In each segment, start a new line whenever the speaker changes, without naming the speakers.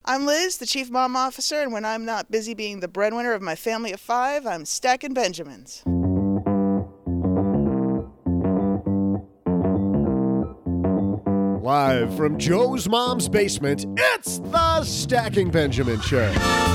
I'm Liz, the Chief Mom Officer, and when I'm not busy being the breadwinner of my family of 5, I'm stacking Benjamins.
Live from Joe's mom's basement, it's the Stacking Benjamin Show.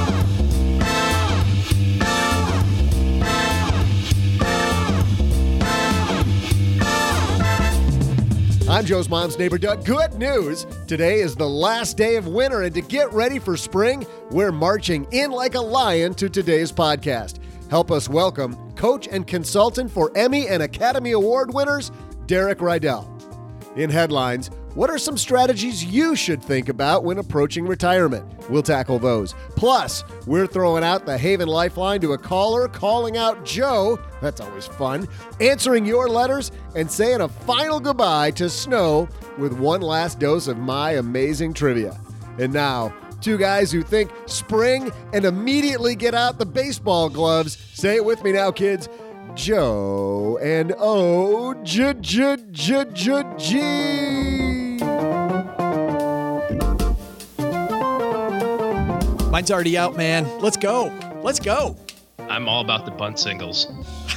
I'm Joe's mom's neighbor, Doug. Good news. Today is the last day of winter, and to get ready for spring, we're marching in like a lion to today's podcast. Help us welcome coach and consultant for Emmy and Academy Award winners, Derek Rydell. In headlines, what are some strategies you should think about when approaching retirement? We'll tackle those. Plus, we're throwing out the Haven Lifeline to a caller calling out Joe. That's always fun. Answering your letters and saying a final goodbye to snow with one last dose of my amazing trivia. And now, two guys who think spring and immediately get out the baseball gloves. Say it with me now, kids. Joe and O-G-G-G-G.
Mine's already out, man. Let's go. Let's go.
I'm all about the bunt singles.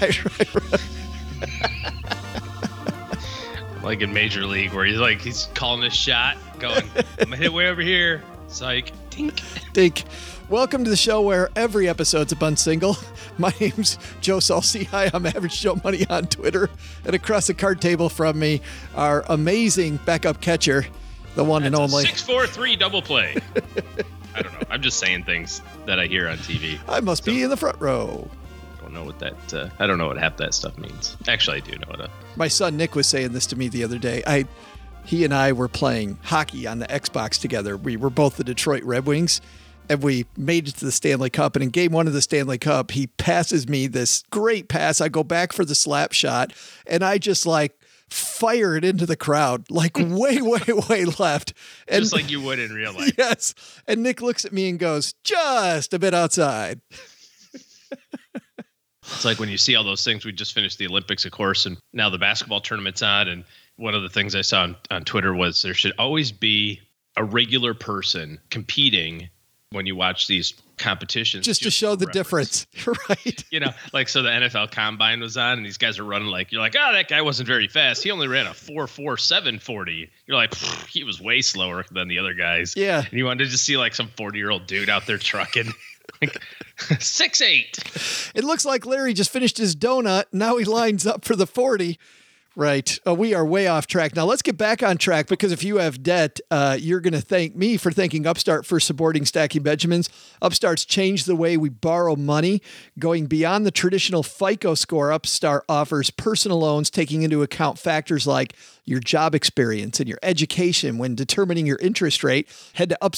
Like in Major League, where he's calling a shot, going, I'm going to hit way over here. Psych. Dink.
Dink. Welcome to the show where every episode's a bunt single. My name's Joe Saul-Sehy. I'm Average Joe Money on Twitter. And across the card table from me, our amazing backup catcher, the one and only.
6-4-3 double play. I don't know. I'm just saying things that I hear on TV.
I must be in the front row.
I don't know what that. I don't know what half that stuff means. Actually, I do know what.
My son Nick was saying this to me the other day. He and I were playing hockey on the Xbox together. We were both the Detroit Red Wings, and we made it to the Stanley Cup. And in game 1 of the Stanley Cup, he passes me this great pass. I go back for the slap shot, and I just fire it into the crowd, way, way left. And,
just like you would in real life.
Yes. And Nick looks at me and goes, just a bit outside.
It's like when you see all those things. We just finished the Olympics, of course, and now the basketball tournament's on. And one of the things I saw on Twitter was there should always be a regular person competing when you watch these competitions.
Just to show the difference. Right.
So the NFL Combine was on and these guys are running you're like, oh, that guy wasn't very fast. He only ran a 4.47 40. You're like, he was way slower than the other guys.
Yeah.
And you wanted to just see some 40-year-old dude out there trucking. 6'8".
It looks like Larry just finished his donut. Now he lines up for the 40. Right. We are way off track. Now let's get back on track, because if you have debt, you're going to thank me for thanking Upstart for supporting Stacking Benjamins. Upstart's changed the way we borrow money. Going beyond the traditional FICO score, Upstart offers personal loans taking into account factors like your job experience and your education when determining your interest rate. Head to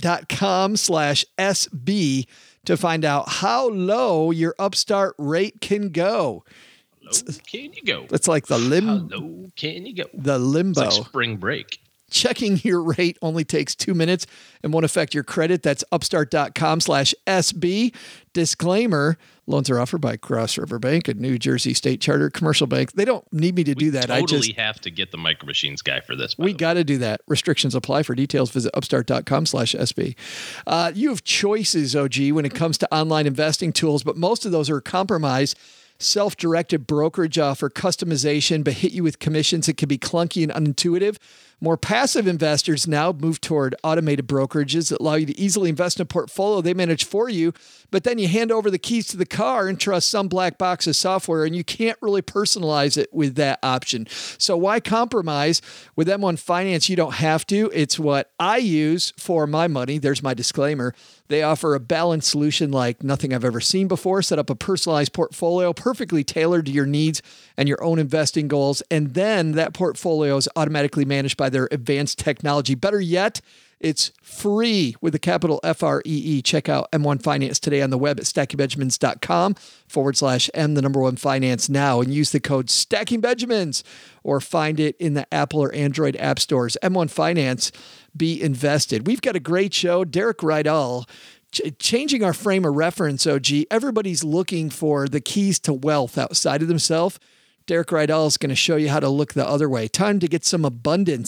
upstart.com/SB to find out how low your Upstart rate can go.
How low can you go?
It's like the limbo.
How low can you go?
The limbo.
It's like spring break.
Checking your rate only takes 2 minutes and won't affect your credit. That's upstart.com/SB. Disclaimer, loans are offered by Cross River Bank, a New Jersey state chartered commercial bank. They don't need me to do that.
We totally have to get the Micro Machines guy for this.
We got to do that. Restrictions apply. For details, visit upstart.com/SB. You have choices, OG, when it comes to online investing tools, but most of those are compromised. Self-directed brokerage offer customization, but hit you with commissions that can be clunky and unintuitive. More passive investors now move toward automated brokerages that allow you to easily invest in a portfolio they manage for you, but then you hand over the keys to the car and trust some black box of software, and you can't really personalize it with that option. So why compromise? With M1 Finance, you don't have to. It's what I use for my money. There's my disclaimer. They offer a balanced solution like nothing I've ever seen before. Set up a personalized portfolio perfectly tailored to your needs and your own investing goals. And then that portfolio is automatically managed by their advanced technology. Better yet, it's free with a capital FREE. Check out M1 Finance today on the web at stackingbenjamins.com/M, the number one finance now, and use the code StackingBenjamins or find it in the Apple or Android app stores. M1 Finance, be invested. We've got a great show. Derek Rydell, changing our frame of reference, OG. Everybody's looking for the keys to wealth outside of themselves. Derek Rydell is going to show you how to look the other way. Time to get some abundance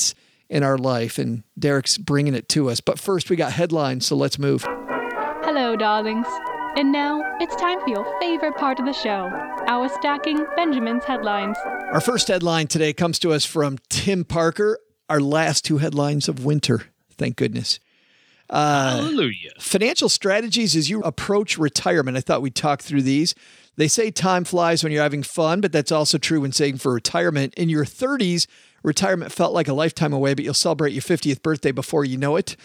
in our life, and Derek's bringing it to us. But first, we got headlines, so let's move.
Hello, darlings. And now, it's time for your favorite part of the show, our Stacking Benjamin's headlines.
Our first headline today comes to us from Tim Parker, our last two headlines of winter. Thank goodness.
Hallelujah.
Financial strategies as you approach retirement. I thought we'd talk through these. They say time flies when you're having fun, but that's also true when saving for retirement. In your 30s, retirement felt like a lifetime away, but you'll celebrate your 50th birthday before you know it.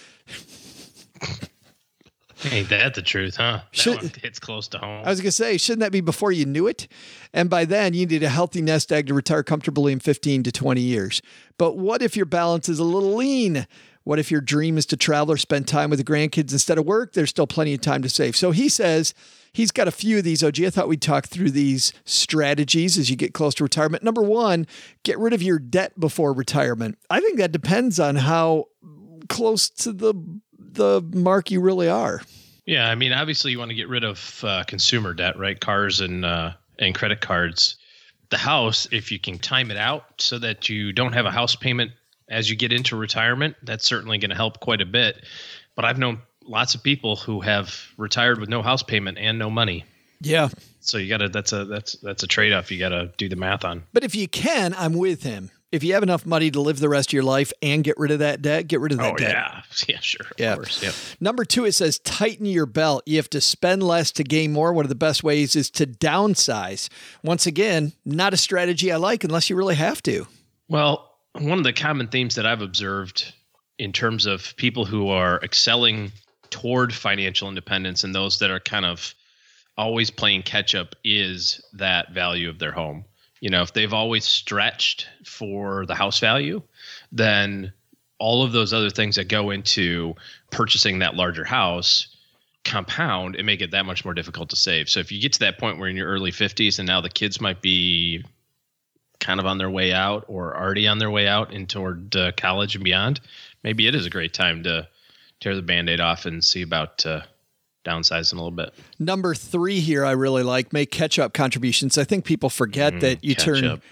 Ain't that the truth, huh? That one hits close to home.
I was going to say, shouldn't that be before you knew it? And by then, you need a healthy nest egg to retire comfortably in 15 to 20 years. But what if your balance is a little lean? What if your dream is to travel or spend time with the grandkids instead of work? There's still plenty of time to save. So he says he's got a few of these, OG. I thought we'd talk through these strategies as you get close to retirement. Number one, get rid of your debt before retirement. I think that depends on how close to the mark you really are.
Yeah, I mean, obviously you want to get rid of consumer debt, right? Cars and credit cards. The house, if you can time it out so that you don't have a house payment as you get into retirement, that's certainly going to help quite a bit. But I've known lots of people who have retired with no house payment and no money.
Yeah.
So you got to that's a trade-off you got to do the math on.
But if you can, I'm with him. If you have enough money to live the rest of your life and get rid of that debt, get rid of that debt.
Yeah, sure.
Yeah.
Of course. Yep.
Number two, it says tighten your belt. You have to spend less to gain more. One of the best ways is to downsize. Once again, not a strategy I like unless you really have to.
Well, one of the common themes that I've observed in terms of people who are excelling toward financial independence and those that are kind of always playing catch up is that value of their home. You know, if they've always stretched for the house value, then all of those other things that go into purchasing that larger house compound and make it that much more difficult to save. So if you get to that point where in your early 50s and now the kids might be kind of on their way out or already on their way out and toward college and beyond, maybe it is a great time to tear the Band-Aid off and see about downsizing a little bit.
Number three here, I really like, make catch-up contributions. I think people forget that you turn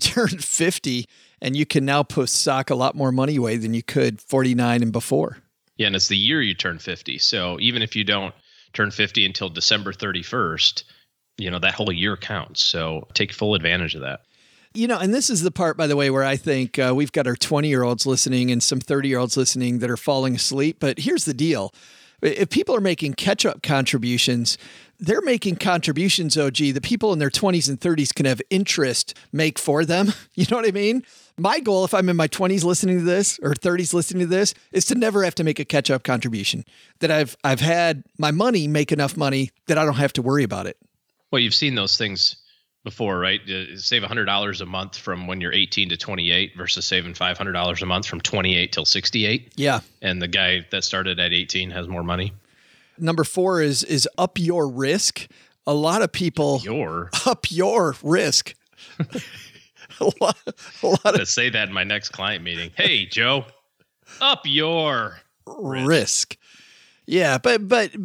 50 and you can now sock a lot more money away than you could 49 and before.
Yeah, and it's the year you turn 50. So even if you don't turn 50 until December 31st, you know, that whole year counts. So take full advantage of that.
You know, and this is the part, by the way, where I think we've got our 20-year-olds listening and some 30-year-olds listening that are falling asleep. But here's the deal. If people are making catch-up contributions, they're making contributions, OG, that people in their 20s and 30s can have interest make for them. You know what I mean? My goal, if I'm in my 20s listening to this or 30s listening to this, is to never have to make a catch-up contribution, that I've had my money make enough money that I don't have to worry about it.
Well, you've seen those things before, right? Save $100 a month from when you're 18 to 28 versus saving $500 a month from 28 till 68.
Yeah.
And the guy that started at 18 has more money.
Number four is up your risk. A lot of people up your risk. a lot
to say that in my next client meeting. Hey, Joe, up your
risk. Yeah, but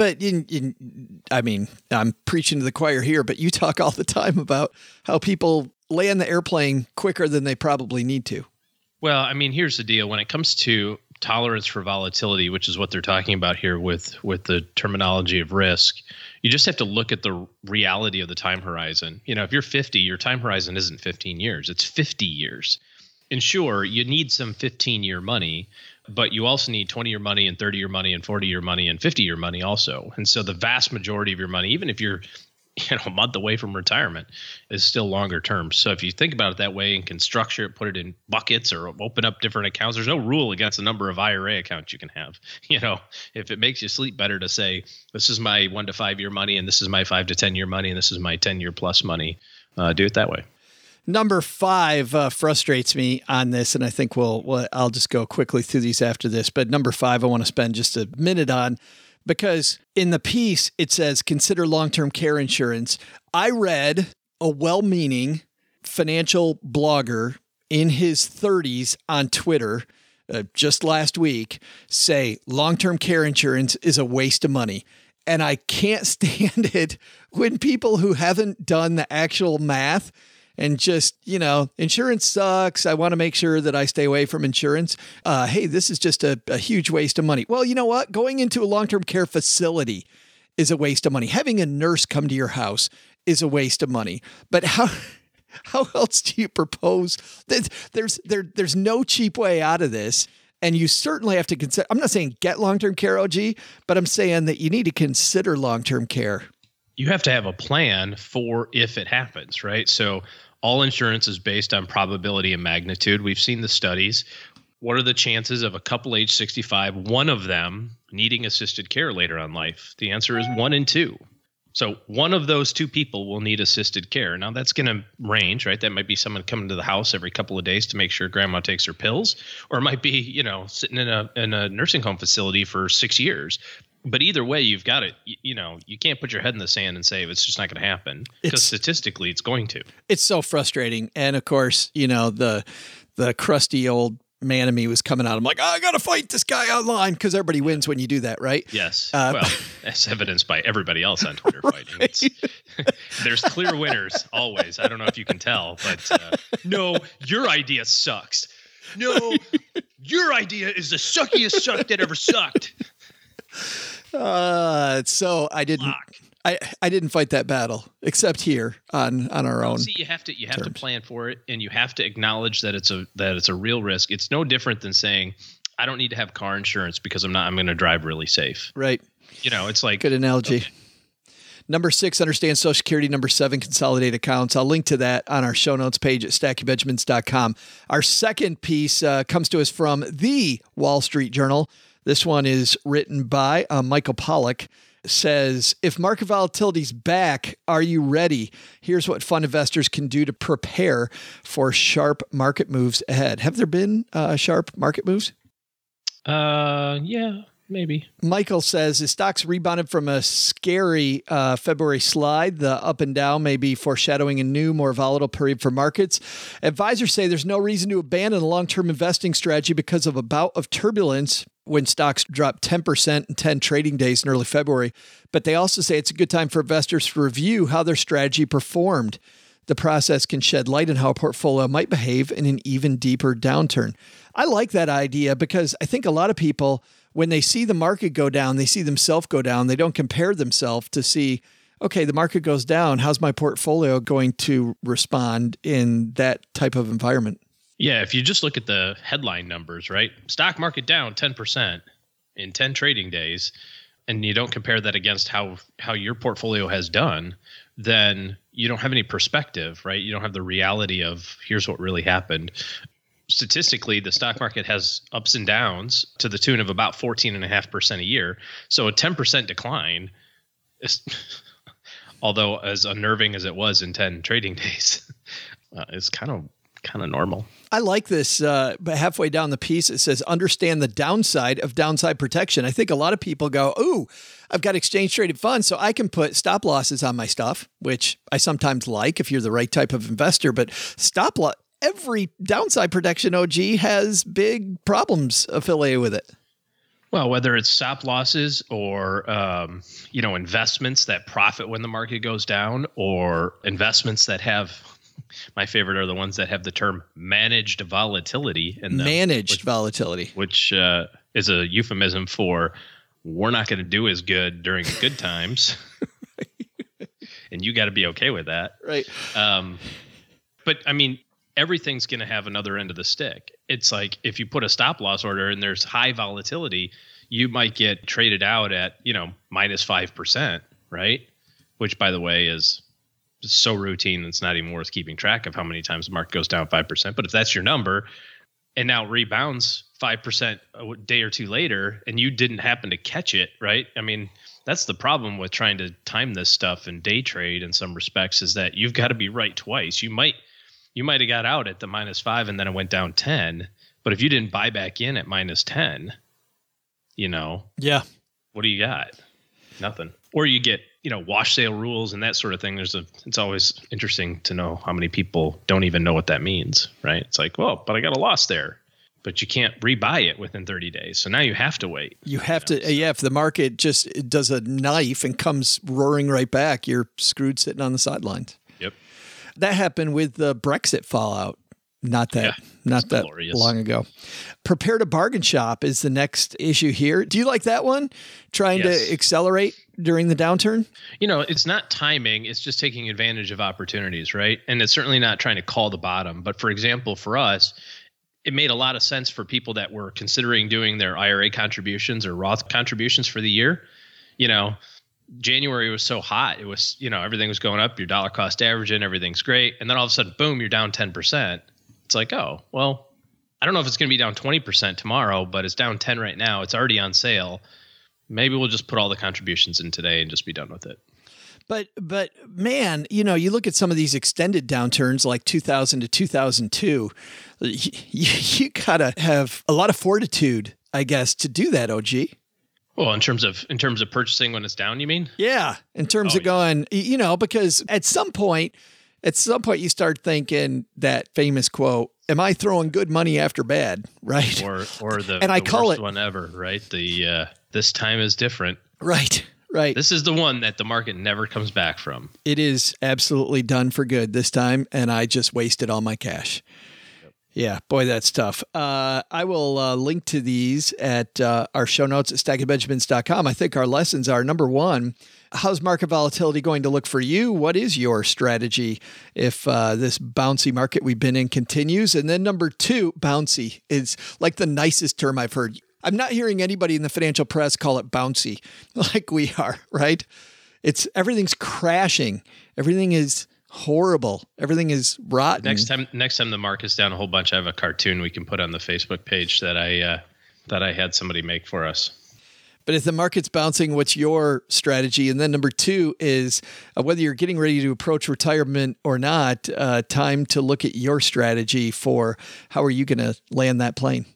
I mean, I'm preaching to the choir here, but you talk all the time about how people land the airplane quicker than they probably need to.
Well, I mean, here's the deal. When it comes to tolerance for volatility, which is what they're talking about here with the terminology of risk, you just have to look at the reality of the time horizon. You know, if you're 50, your time horizon isn't 15 years, it's 50 years. And sure, you need some 15-year money, but you also need 20-year money and 30-year money and 40-year money and 50-year money also. And so the vast majority of your money, even if you're a month away from retirement, is still longer term. So if you think about it that way and can structure it, put it in buckets or open up different accounts, there's no rule against the number of IRA accounts you can have. You know, if it makes you sleep better to say, this is my 1 to 5 year money and this is my 5 to 10 year money and this is my 10-year plus money, do it that way.
Number five frustrates me on this, and I think I'll just go quickly through these after this. But number five, I want to spend just a minute on, because in the piece, it says, consider long-term care insurance. I read a well-meaning financial blogger in his 30s on Twitter just last week say long-term care insurance is a waste of money. And I can't stand it when people who haven't done the actual math and just, insurance sucks. I want to make sure that I stay away from insurance. Hey, this is just a huge waste of money. Well, you know what? Going into a long-term care facility is a waste of money. Having a nurse come to your house is a waste of money. But how else do you propose? There's no cheap way out of this. And you certainly have to consider, I'm not saying get long-term care, OG, but I'm saying that you need to consider long-term care.
You have to have a plan for if it happens, right? So all insurance is based on probability and magnitude. We've seen the studies. What are the chances of a couple age 65, one of them needing assisted care later on life? The answer is 1 in 2. So one of those 2 people will need assisted care. Now that's going to range, right? That might be someone coming to the house every couple of days to make sure grandma takes her pills, or it might be, sitting in a nursing home facility for 6 years. But either way, you've got it. You can't put your head in the sand and say it's just not going to happen, because statistically it's going to.
It's so frustrating. And of course, the crusty old man in me was coming out. I'm like, I got to fight this guy online, because everybody wins when you do that, right?
Yes. Well, that's evidenced by everybody else on Twitter fighting. There's clear winners always. I don't know if you can tell, but no, your idea sucks. No, your idea is the suckiest suck that ever sucked.
So I didn't fight that battle, except here on our own.
See, you have to plan for it, and you have to acknowledge that it's a real risk. It's no different than saying, I don't need to have car insurance because I'm going to drive really safe.
Right.
It's like,
good analogy.
Okay.
Number 6, understand Social Security. Number 7, consolidate accounts. I'll link to that on our show notes page at stackingbenjamins.com. Our second piece comes to us from the Wall Street Journal. This one is written by Michael Pollack. Says, if market volatility's back, are you ready? Here's what fund investors can do to prepare for sharp market moves ahead. Have there been sharp market moves?
Yeah, maybe.
Michael says, the stocks rebounded from a scary February slide. The up and down may be foreshadowing a new, more volatile period for markets. Advisors say there's no reason to abandon a long-term investing strategy because of a bout of turbulence when stocks dropped 10% in 10 trading days in early February. But they also say it's a good time for investors to review how their strategy performed. The process can shed light on how a portfolio might behave in an even deeper downturn. I like that idea because I think a lot of people, when they see the market go down, they see themselves go down. They don't compare themselves to see, okay, the market goes down. How's my portfolio going to respond in that type of environment?
Yeah, if you just look at the headline numbers, right? Stock market down 10% in 10 trading days, and you don't compare that against how your portfolio has done, then you don't have any perspective, right? You don't have the reality of here's what really happened. Statistically, the stock market has ups and downs to the tune of about 14.5% a year. So a 10% decline is, although as unnerving as it was in 10 trading days, is kind of normal.
I like this, but halfway down the piece, it says, understand the downside of downside protection. I think a lot of people go, ooh, I've got exchange traded funds, so I can put stop losses on my stuff, which I sometimes like if you're the right type of investor, but every downside protection, OG, has big problems affiliated with it.
Well, whether it's stop losses or, investments that profit when the market goes down, or investments that have, my favorite are the ones that have the term managed volatility in them.
Volatility.
Which is a euphemism for we're not going to do as good during good times. And you got to be okay with that.
Right.
But I mean, everything's going to have another end of the stick. It's like if you put a stop loss order and there's high volatility, you might get traded out at, minus 5%, right? Which, by the way, is so routine it's not even worth keeping track of how many times the market goes down 5%. But if that's your number and now it rebounds 5% a day or two later and you didn't happen to catch it, right? I mean, that's the problem with trying to time this stuff and day trade in some respects, is that you've got to be right twice. You might have got out at the minus 5 and then it went down 10. But if you didn't buy back in at minus 10,
yeah,
what do you got? Nothing. Or you get, wash sale rules and that sort of thing. It's always interesting to know how many people don't even know what that means, right? It's like, well, but I got a loss there, but you can't rebuy it within 30 days. So now you have to wait.
You have to, if the market just does a knife and comes roaring right back, you're screwed sitting on the sidelines.
Yep.
That happened with the Brexit fallout. Not that
glorious.
long ago. Prepare to bargain shop is the next issue here. Do you like that one? Trying to accelerate during the downturn?
It's not timing. It's just taking advantage of opportunities, right? And it's certainly not trying to call the bottom. But for example, for us, it made a lot of sense for people that were considering doing their IRA contributions or Roth contributions for the year. January was so hot. It was, everything was going up, your dollar cost averaging, everything's great. And then all of a sudden, boom, you're down 10%. It's like, oh, well, I don't know if it's going to be down 20% tomorrow, but it's down 10 right now. It's already on sale. Maybe we'll just put all the contributions in today and just be done with it.
But man, you look at some of these extended downturns like 2000 to 2002, you gotta have a lot of fortitude, I guess, to do that, OG.
Well, in terms of purchasing when it's down, you mean?
Yeah, in terms of going, because at some point you start thinking that famous quote, "Am I throwing good money after bad?" Right?
Or the
and I
the
call
worst
it
one ever, right? The this time is different.
Right.
This is the one that the market never comes back from.
It is absolutely done for good this time, and I just wasted all my cash. Yep. Yeah, boy, that's tough. I will link to these at our show notes at stackingbenjamins.com. I think our lessons are, number one, how's market volatility going to look for you? What is your strategy if this bouncy market we've been in continues? And then number two, bouncy is like the nicest term I've heard. I'm not hearing anybody in the financial press call it bouncy like we are, right? Everything's crashing. Everything is horrible. Everything is rotten.
Next time the market's down a whole bunch, I have a cartoon we can put on the Facebook page that I had somebody make for us.
But if the market's bouncing, what's your strategy? And then number two is whether you're getting ready to approach retirement or not, time to look at your strategy for how are you going to land that plane.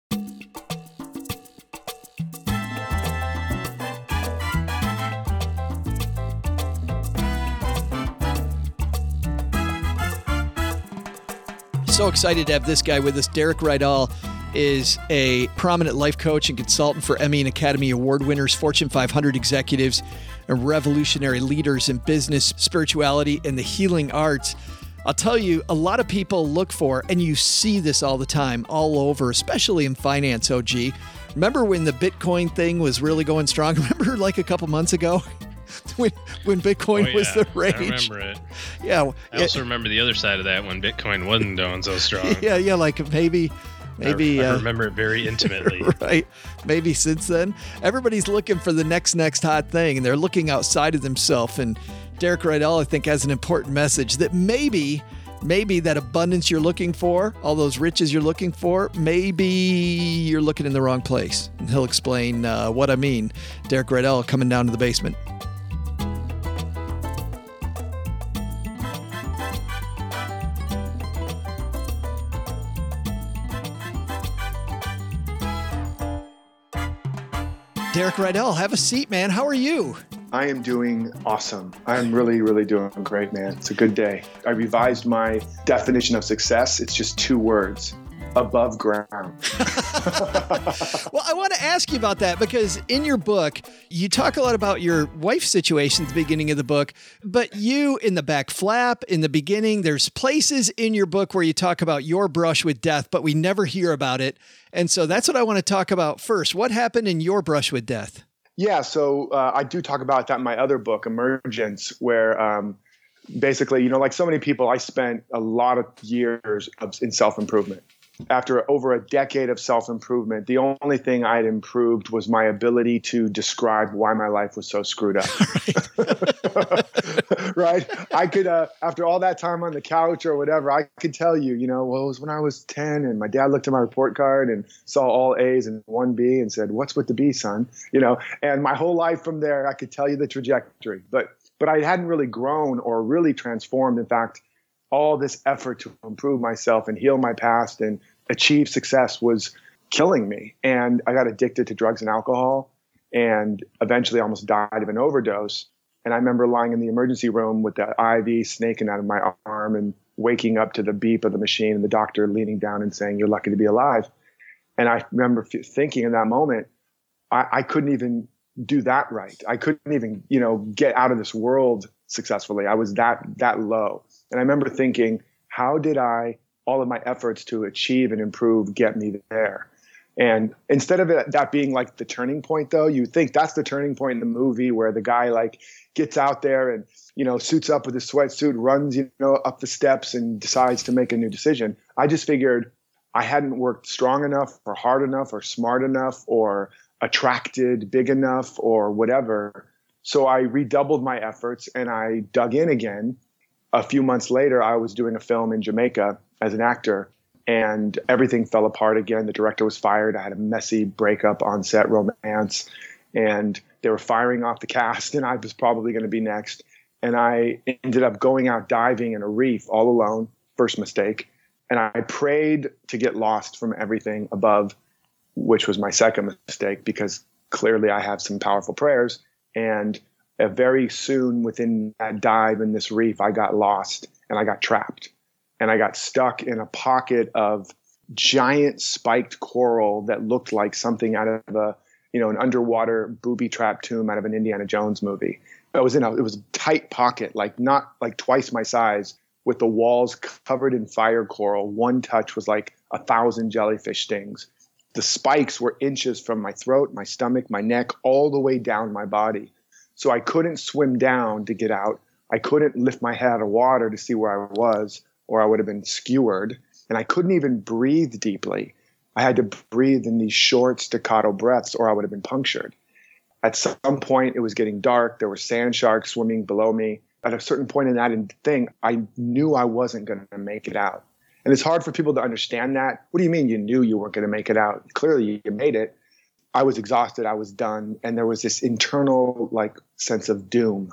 So excited to have this guy with us. Derek Rydall is a prominent life coach and consultant for Emmy and Academy Award winners, Fortune 500 executives, and revolutionary leaders in business, spirituality, and the healing arts. I'll tell you, a lot of people look for, and you see this all the time, all over, especially in finance, OG. Remember when the Bitcoin thing was really going strong? Remember like a couple months ago? When Bitcoin was the rage.
I remember it.
Yeah.
I also remember the other side of that when Bitcoin wasn't doing so strong.
Yeah, like maybe
I remember it very intimately.
Right. Maybe since then, everybody's looking for the next hot thing, and they're looking outside of themselves. And Derek Rydall, I think, has an important message that maybe that abundance you're looking for, all those riches you're looking for, maybe you're looking in the wrong place. And he'll explain what I mean. Derek Rydall coming down to the basement. Derek Rydall, have a seat, man. How are you?
I am doing awesome. I'm really, really doing great, man. It's a good day. I revised my definition of success. It's just 2 words: above ground.
Well, I want to ask you about that because in your book, you talk a lot about your wife's situation at the beginning of the book, but you in the back flap, in the beginning, there's places in your book where you talk about your brush with death, but we never hear about it. And so that's what I want to talk about first. What happened in your brush with death?
Yeah, so I do talk about that in my other book, Emergence, where basically, like so many people, I spent a lot of years in self-improvement. After over a decade of self-improvement, the only thing I'd improved was my ability to describe why my life was so screwed up. Right? I could, after all that time on the couch or whatever, I could tell you, well, it was when I was 10 and my dad looked at my report card and saw all A's and 1 B and said, "What's with the B, son?" And my whole life from there, I could tell you the trajectory. But I hadn't really grown or really transformed. In fact, all this effort to improve myself and heal my past and achieve success was killing me. And I got addicted to drugs and alcohol and eventually almost died of an overdose. And I remember lying in the emergency room with the IV snaking out of my arm and waking up to the beep of the machine and the doctor leaning down and saying, "You're lucky to be alive." And I remember thinking in that moment, I couldn't even do that right. I couldn't even, get out of this world successfully. I was that low. And I remember thinking, how did all of my efforts to achieve and improve get me there? And instead of that being like the turning point, though, you think that's the turning point in the movie where the guy like gets out there and, suits up with his sweatsuit, runs, up the steps and decides to make a new decision. I just figured I hadn't worked strong enough or hard enough or smart enough or attracted big enough or whatever. So I redoubled my efforts and I dug in again. A few months later, I was doing a film in Jamaica as an actor, and everything fell apart again. The director was fired. I had a messy breakup on set romance, and they were firing off the cast, and I was probably going to be next. And I ended up going out diving in a reef all alone, first mistake. And I prayed to get lost from everything above, which was my second mistake, because clearly I have some powerful prayers. And very soon within that dive in this reef, I got lost and I got trapped. And I got stuck in a pocket of giant spiked coral that looked like something out of an underwater booby trap tomb out of an Indiana Jones movie. It was a tight pocket, like not like twice my size, with the walls covered in fire coral. One touch was like 1,000 jellyfish stings. The spikes were inches from my throat, my stomach, my neck, all the way down my body. So I couldn't swim down to get out. I couldn't lift my head out of water to see where I was, or I would have been skewered. And I couldn't even breathe deeply. I had to breathe in these short staccato breaths or I would have been punctured. At some point, it was getting dark. There were sand sharks swimming below me. At a certain point in that thing, I knew I wasn't going to make it out. And it's hard for people to understand that. What do you mean you knew you weren't going to make it out? Clearly, you made it. I was exhausted. I was done. And there was this internal sense of doom.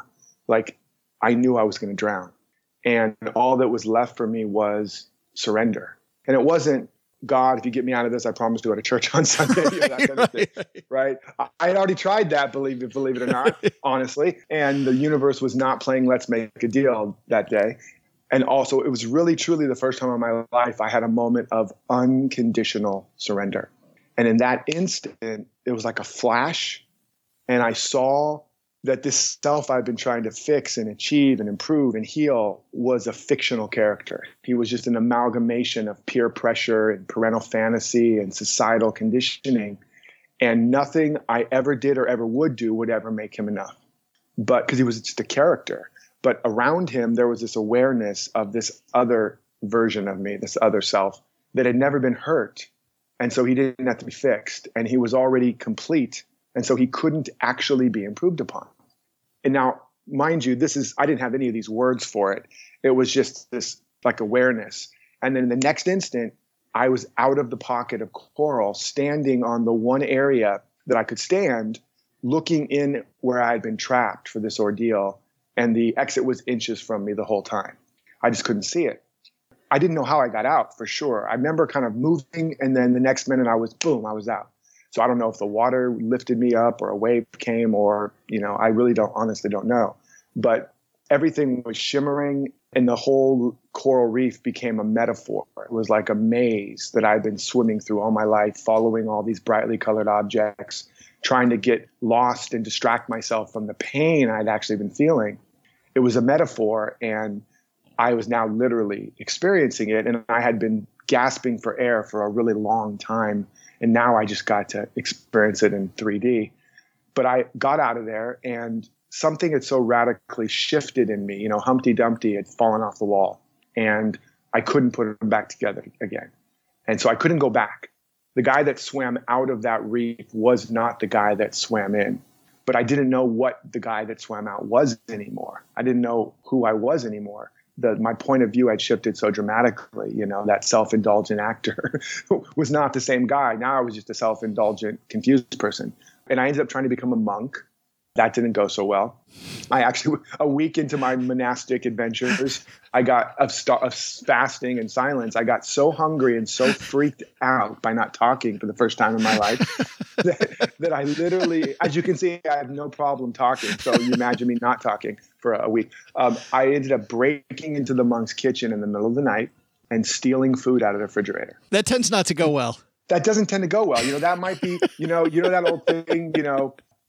I knew I was going to drown. And all that was left for me was surrender. And it wasn't, God, if you get me out of this, I promise to go to church on Sunday, or that kind of thing, right? I had already tried that, believe it or not, honestly. And the universe was not playing let's make a deal that day. And also, it was really, truly the first time in my life I had a moment of unconditional surrender. And in that instant, it was like a flash. And I saw that this self I've been trying to fix and achieve and improve and heal was a fictional character. He was just an amalgamation of peer pressure and parental fantasy and societal conditioning. And nothing I ever did or ever would do would ever make him enough. But because he was just a character. But around him, there was this awareness of this other version of me, this other self that had never been hurt. And so he didn't have to be fixed. And he was already complete. And so he couldn't actually be improved upon. And now, mind you, I didn't have any of these words for it. It was just this awareness. And then in the next instant, I was out of the pocket of coral, standing on the one area that I could stand, looking in where I had been trapped for this ordeal. And the exit was inches from me the whole time. I just couldn't see it. I didn't know how I got out for sure. I remember kind of moving, and then the next minute I was out. So I don't know if the water lifted me up or a wave came or, I really honestly don't know. But everything was shimmering and the whole coral reef became a metaphor. It was like a maze that I'd been swimming through all my life, following all these brightly colored objects, trying to get lost and distract myself from the pain I'd actually been feeling. It was a metaphor, and I was now literally experiencing it. And I had been gasping for air for a really long time. And now I just got to experience it in 3D. But I got out of there, and something had so radically shifted in me. Humpty Dumpty had fallen off the wall, and I couldn't put them back together again. And so I couldn't go back. The guy that swam out of that reef was not the guy that swam in. But I didn't know what the guy that swam out was anymore. I didn't know who I was anymore. My point of view had shifted so dramatically. That self-indulgent actor was not the same guy. Now I was just a self-indulgent, confused person. And I ended up trying to become a monk. That didn't go so well. I actually, a week into my monastic adventures, I got of fasting and silence. I got so hungry and so freaked out by not talking for the first time in my life that I literally, as you can see, I have no problem talking. So you imagine me not talking for a week. I ended up breaking into the monk's kitchen in the middle of the night and stealing food out of the refrigerator.
That tends not to go well.
That doesn't tend to go well. That might be, that old thing,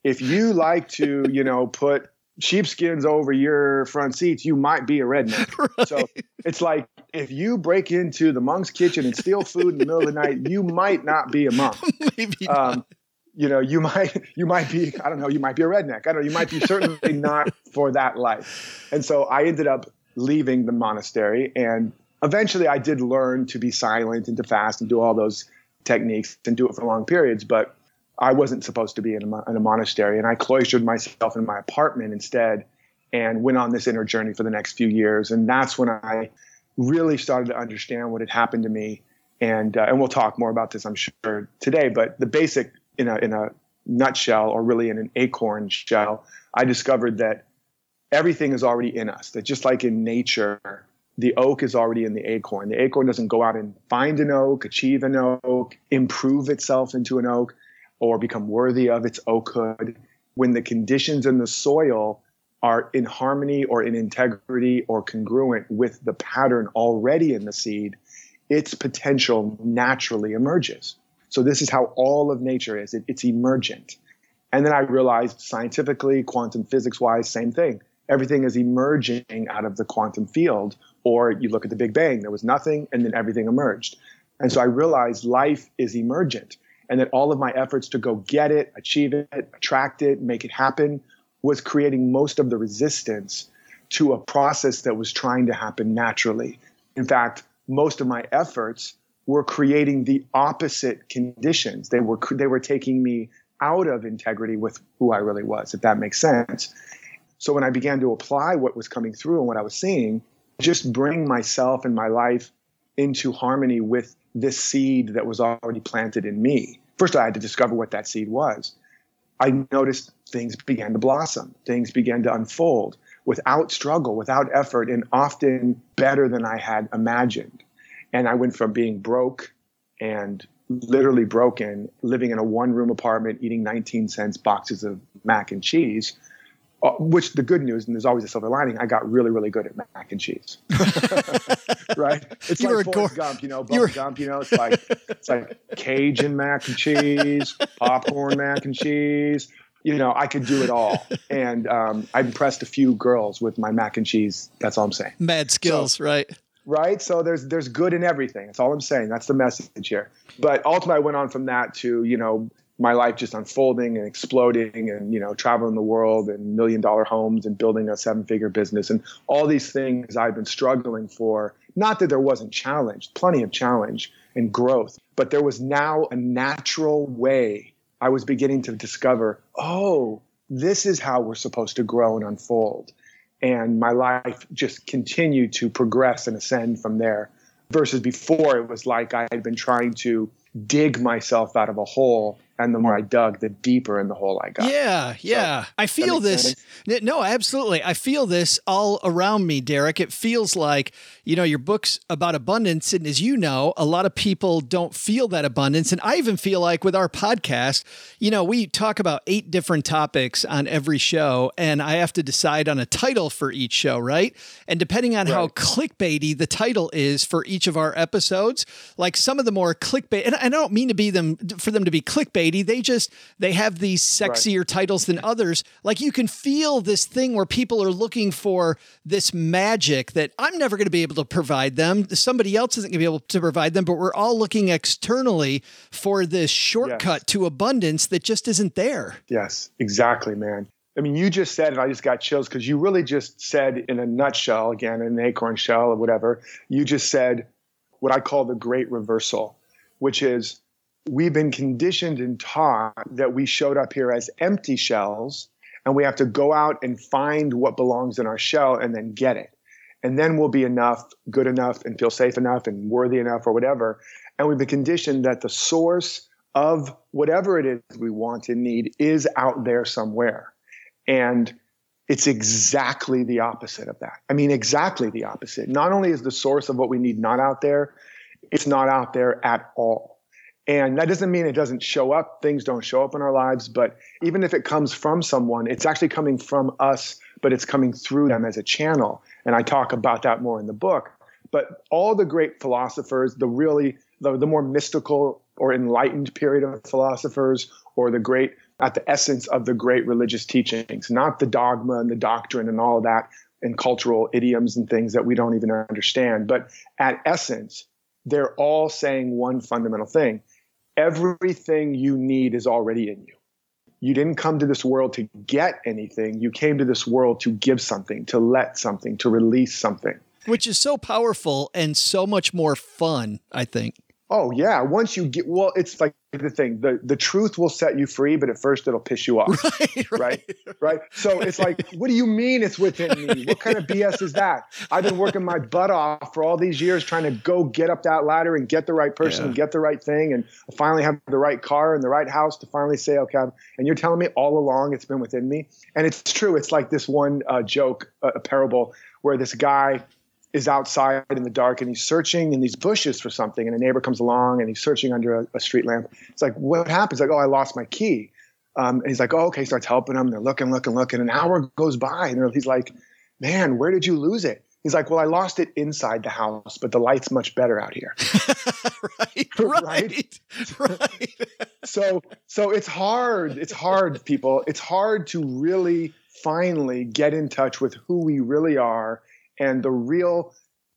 If you like to, put sheepskins over your front seats, you might be a redneck. Right. So it's like, if you break into the monk's kitchen and steal food in the middle of the night, you might not be a monk.
Maybe not.
You might be, I don't know, you might be a redneck. I don't know, you might be certainly not for that life. And so I ended up leaving the monastery, and eventually I did learn to be silent and to fast and do all those techniques and do it for long periods, but I wasn't supposed to be in a monastery, and I cloistered myself in my apartment instead and went on this inner journey for the next few years. And that's when I really started to understand what had happened to me. And we'll talk more about this, I'm sure, today, but the basic in a nutshell, or really in an acorn shell, I discovered that everything is already in us, that just like in nature, the oak is already in the acorn. The acorn doesn't go out and find an oak, achieve an oak, improve itself into an oak, or become worthy of its oakhood. When the conditions in the soil are in harmony or in integrity or congruent with the pattern already in the seed, its potential naturally emerges. So this is how all of nature is. It's emergent. And then I realized scientifically, quantum physics-wise, same thing. Everything is emerging out of the quantum field. Or you look at the Big Bang, there was nothing, and then everything emerged. And so I realized life is emergent, and that all of my efforts to go get it, achieve it, attract it, make it happen, was creating most of the resistance to a process that was trying to happen naturally. In fact, most of my efforts were creating the opposite conditions. They were taking me out of integrity with who I really was, if that makes sense. So when I began to apply what was coming through and what I was seeing, just bring myself and my life into harmony with this seed that was already planted in me. First, I had to discover what that seed was. I noticed things began to blossom. Things began to unfold without struggle, without effort, and often better than I had imagined. And I went from being broke and literally broken, living in a one-room apartment, eating 19-cent boxes of mac and cheese, which the good news, and there's always a silver lining, I got really, really good at mac and cheese. Right? It's like Forrest Gump, Bubba Gump, it's like Cajun mac and cheese, popcorn mac and cheese. I could do it all. And I impressed a few girls with my mac and cheese. That's all I'm saying.
Mad skills, right?
Right. So there's good in everything. That's all I'm saying. That's the message here. But ultimately, I went on from that to, my life just unfolding and exploding and, traveling the world and $1 million homes and building a 7-figure business and all these things I've been struggling for. Not that there wasn't challenge, plenty of challenge and growth, but there was now a natural way I was beginning to discover, oh, this is how we're supposed to grow and unfold. And my life just continued to progress and ascend from there. Versus before, it was like I had been trying to dig myself out of a hole, and the more I dug, the deeper in the hole I got.
Yeah. So, I feel this. No, absolutely. I feel this all around me, Derek. It feels like, your book's about abundance. And as you know, a lot of people don't feel that abundance. And I even feel like with our podcast, we talk about 8 different topics on every show, and I have to decide on a title for each show, right? And depending on how clickbaity the title is for each of our episodes, like some of the more clickbait, and I don't mean for them to be clickbaity, they have these sexier titles than others. Like you can feel this thing where people are looking for this magic that I'm never going to be able to provide them. Somebody else isn't going to be able to provide them, but we're all looking externally for this shortcut to abundance that just isn't there.
Yes, exactly, man. I mean, you just said, and I just got chills because you really just said in a nutshell, again, an acorn shell or whatever, you just said what I call the great reversal, which is we've been conditioned and taught that we showed up here as empty shells and we have to go out and find what belongs in our shell and then get it. And then we'll be enough, good enough, and feel safe enough and worthy enough or whatever. And we've been conditioned that the source of whatever it is we want and need is out there somewhere. And it's exactly the opposite of that. I mean, exactly the opposite. Not only is the source of what we need not out there, it's not out there at all. And that doesn't mean it doesn't show up. Things don't show up in our lives. But even if it comes from someone, it's actually coming from us, but it's coming through them as a channel. And I talk about that more in the book. But all the great philosophers, the more mystical or enlightened period of philosophers, or the great at the essence of the great religious teachings, not the dogma and the doctrine and all of that and cultural idioms and things that we don't even understand. But at essence, they're all saying one fundamental thing. Everything you need is already in you. You didn't come to this world to get anything. You came to this world to give something, to let something, to release something.
Which is so powerful and so much more fun, I think.
Oh, yeah. Once you get, well, it's like the thing, the truth will set you free, but at first it'll piss you off. Right. So it's like, what do you mean it's within me? What kind of BS is that? I've been working my butt off for all these years trying to go get up that ladder and get the right person and get the right thing. And finally have the right car and the right house to finally say, okay, and you're telling me all along it's been within me. And it's true. It's like this one joke, a parable where this guy is outside in the dark and he's searching in these bushes for something, and a neighbor comes along and he's searching under a street lamp. It's like, what happens? Like, oh, I lost my key. And he's like, oh, okay. Starts helping him. They're looking. An hour goes by and he's like, man, where did you lose it? He's like, well, I lost it inside the house, but the light's much better out here. Right. So it's hard. It's hard, people. It's hard to really finally get in touch with who we really are and the real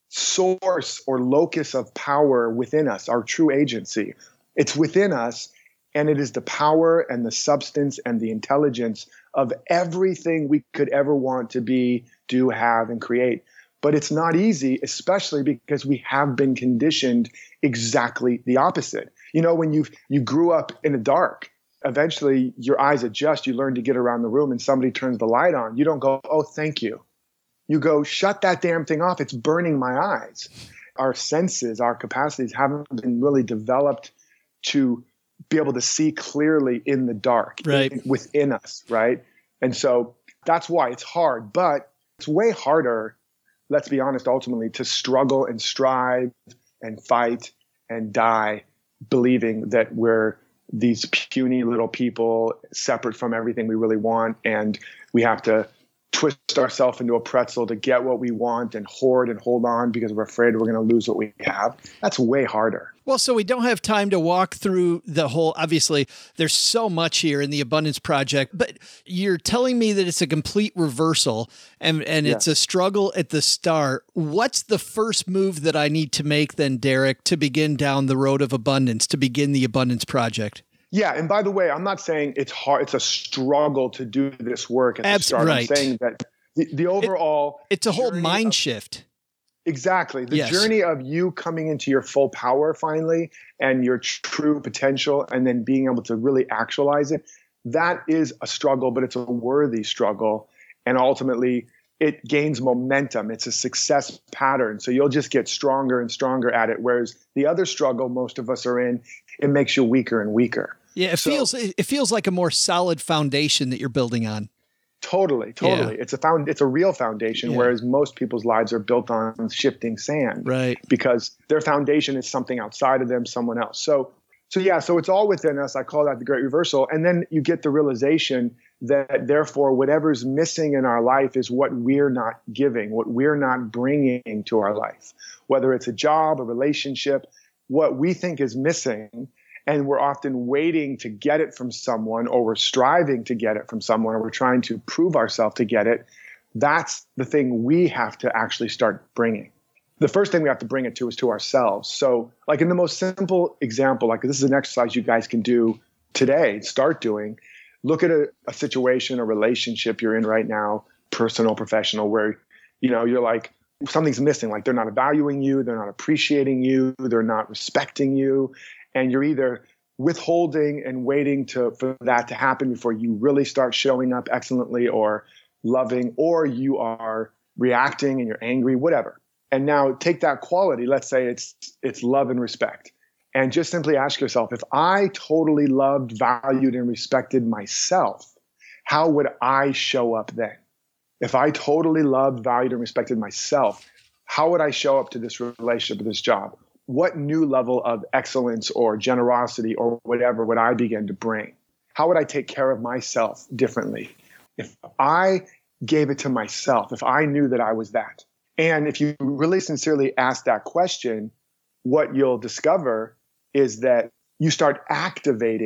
source or locus of power within us, our true agency. It's within us, and it is the power and the substance and the intelligence of everything we could ever want to be, do, have, and create. But it's not easy, especially because we have been conditioned exactly the opposite. You know, when you grew up in the dark, eventually your eyes adjust, you learn to get around the room and somebody turns the light on. You don't go, oh, thank you. You go, shut that damn thing off. It's burning my eyes. Our senses, our capacities haven't been really developed to be able to see clearly in the dark, within us, right? And so that's why it's hard. But it's way harder, let's be honest, ultimately, to struggle and strive and fight and die, believing that we're these puny little people separate from everything we really want, and we have to twist ourselves into a pretzel to get what we want and hoard and hold on because we're afraid we're going to lose what we have. That's way harder.
Well, so we don't have time to walk through the whole, obviously, there's so much here in the Abundance Project, but you're telling me that it's a complete reversal and it's a struggle at the start. What's the first move that I need to make then, Derek, to begin down the road of abundance, to begin the Abundance Project?
Yeah. And by the way, I'm not saying it's hard. It's a struggle to do this work at the start.
Right.
I'm saying that the overall...
It's a whole mind shift.
Exactly. The journey of you coming into your full power finally and your true potential and then being able to really actualize it, that is a struggle, but it's a worthy struggle. And ultimately, it gains momentum. It's a success pattern. So you'll just get stronger and stronger at it. Whereas the other struggle most of us are in, it makes you weaker and weaker.
Yeah, it feels like a more solid foundation that you're building on.
Totally. Yeah. It's a real foundation, whereas most people's lives are built on shifting sand.
Right.
Because their foundation is something outside of them, someone else. So it's all within us. I call that the great reversal. And then you get the realization that therefore whatever's missing in our life is what we're not giving, what we're not bringing to our life, whether it's a job, a relationship, what we think is missing. And we're often waiting to get it from someone, or we're striving to get it from someone, or we're trying to prove ourselves to get it. That's the thing we have to actually start bringing. The first thing we have to bring it to is to ourselves. So like in the most simple example, like this is an exercise you guys can do today, start doing. Look at a situation, a relationship you're in right now, personal, professional, where, you're like, something's missing. Like they're not valuing you. They're not appreciating you. They're not respecting you. And you're either withholding and waiting for that to happen before you really start showing up excellently or loving, or you are reacting and you're angry, whatever. And now take that quality, let's say it's love and respect, and just simply ask yourself, if I totally loved, valued, and respected myself, how would I show up then? If I totally loved, valued, and respected myself, how would I show up to this relationship or this job? What new level of excellence or generosity or whatever would I begin to bring? How would I take care of myself differently? If I gave it to myself, if I knew that I was that. And if you really sincerely ask that question, what you'll discover is that you start activating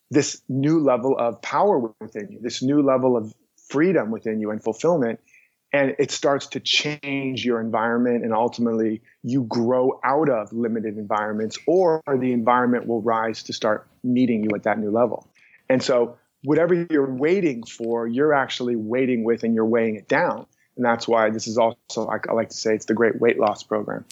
this new level of power within you, this new level of freedom within you and fulfillment. And it starts to change your environment, and ultimately you grow out of limited environments, or the environment will rise to start meeting you at that new level. And so whatever you're waiting for, you're actually waiting with, and you're weighing it down. And that's why this is also, I like to say, it's the great weight loss program.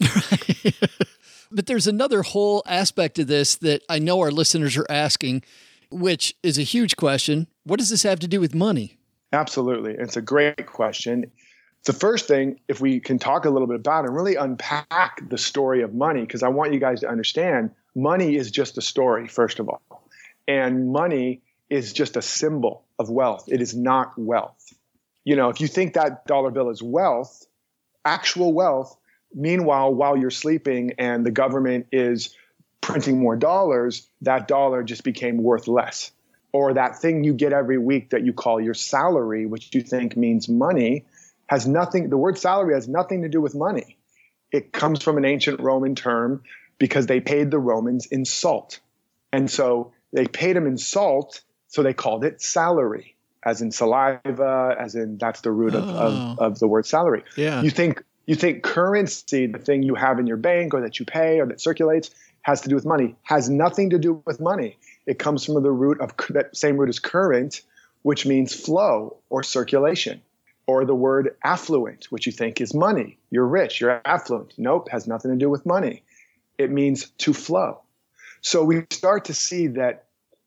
But there's another whole aspect of this that I know our listeners are asking, which is a huge question. What does this have to do with money?
Absolutely. It's a great question. The first thing, if we can talk a little bit about it and really unpack the story of money, because I want you guys to understand money is just a story, first of all. And money is just a symbol of wealth. It is not wealth. You know, if you think that dollar bill is wealth, actual wealth, meanwhile, while you're sleeping and the government is printing more dollars, that dollar just became worth less. Or that thing you get every week that you call your salary, which you think means money, has nothing, the word salary has nothing to do with money. It comes from an ancient Roman term because they paid the Romans in salt. And so they paid them in salt, so they called it salary, as in saliva, as in that's the root of the word salary.
Yeah.
You think currency, the thing you have in your bank or that you pay or that circulates, has to do with money. Has nothing to do with money. It comes from the root of that same root as current, which means flow or circulation. Or the word affluent, which you think is money. You're rich, you're affluent. Nope, has nothing to do with money. It means to flow. So we start to see that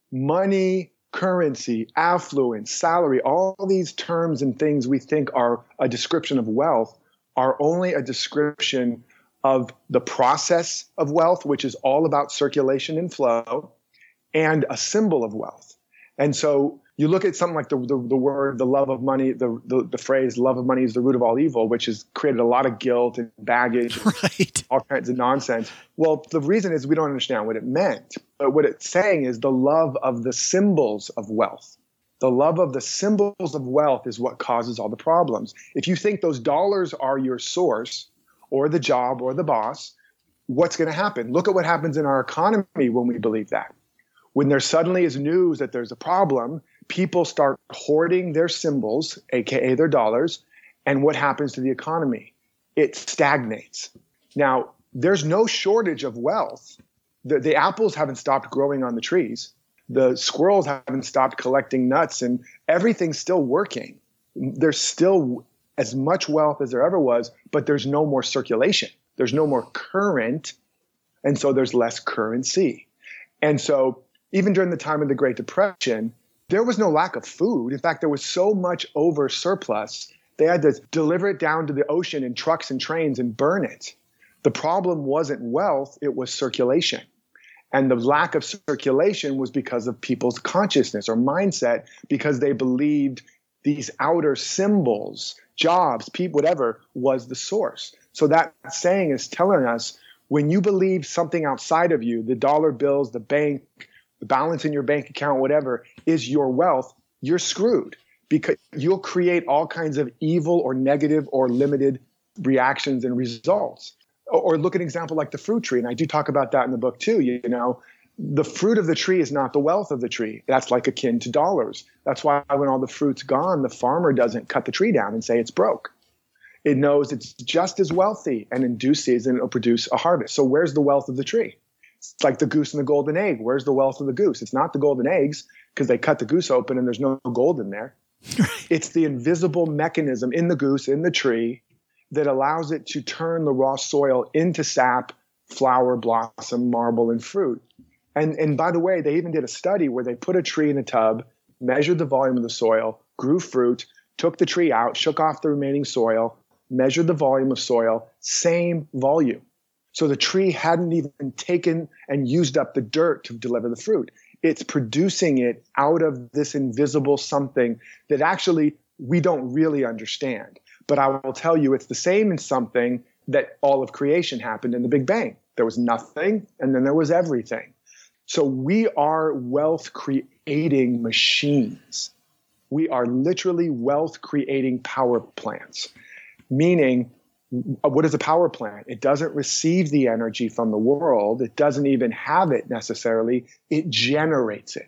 money, currency, affluence, salary, all these terms and things we think are a description of wealth are only a description of the process of wealth, which is all about circulation and flow, and a symbol of wealth. And so you look at something like the word, the love of money, the phrase love of money is the root of all evil, which has created a lot of guilt and baggage,
Right.
all kinds of nonsense. Well, the reason is we don't understand what it meant. But what it's saying is the love of the symbols of wealth. The love of the symbols of wealth is what causes all the problems. If you think those dollars are your source or the job or the boss, what's going to happen? Look at what happens in our economy when we believe that. When there suddenly is news that there's a problem, people start hoarding their symbols, aka their dollars, and what happens to the economy? It stagnates. Now, there's no shortage of wealth. The apples haven't stopped growing on the trees. The squirrels haven't stopped collecting nuts, and everything's still working. There's still as much wealth as there ever was, but there's no more circulation. There's no more current, and so there's less currency. And so even during the time of the Great Depression, there was no lack of food. In fact, there was so much over surplus, they had to deliver it down to the ocean in trucks and trains and burn it. The problem wasn't wealth, it was circulation. And the lack of circulation was because of people's consciousness or mindset, because they believed these outer symbols, jobs, people, whatever, was the source. So that saying is telling us when you believe something outside of you, the dollar bills, the bank, the balance in your bank account, whatever, is your wealth, you're screwed, because you'll create all kinds of evil or negative or limited reactions and results. Or look at an example like the fruit tree. And I do talk about that in the book too. You know, the fruit of the tree is not the wealth of the tree. That's like akin to dollars. That's why when all the fruit's gone, the farmer doesn't cut the tree down and say it's broke. It knows it's just as wealthy, and in due season it'll produce a harvest. So where's the wealth of the tree? It's like the goose and the golden egg. Where's the wealth of the goose? It's not the golden eggs, because they cut the goose open and there's no gold in there. It's the invisible mechanism in the goose, in the tree, that allows it to turn the raw soil into sap, flower, blossom, marble, and fruit. And by the way, they even did a study where they put a tree in a tub, measured the volume of the soil, grew fruit, took the tree out, shook off the remaining soil, measured the volume of soil, same volume. So the tree hadn't even taken and used up the dirt to deliver the fruit. It's producing it out of this invisible something that actually we don't really understand. But I will tell you, it's the same in something that all of creation happened in the Big Bang. There was nothing, and then there was everything. So we are wealth creating machines. We are literally wealth creating power plants. Meaning, what is a power plant? It doesn't receive the energy from the world. It doesn't even have it necessarily. It generates it.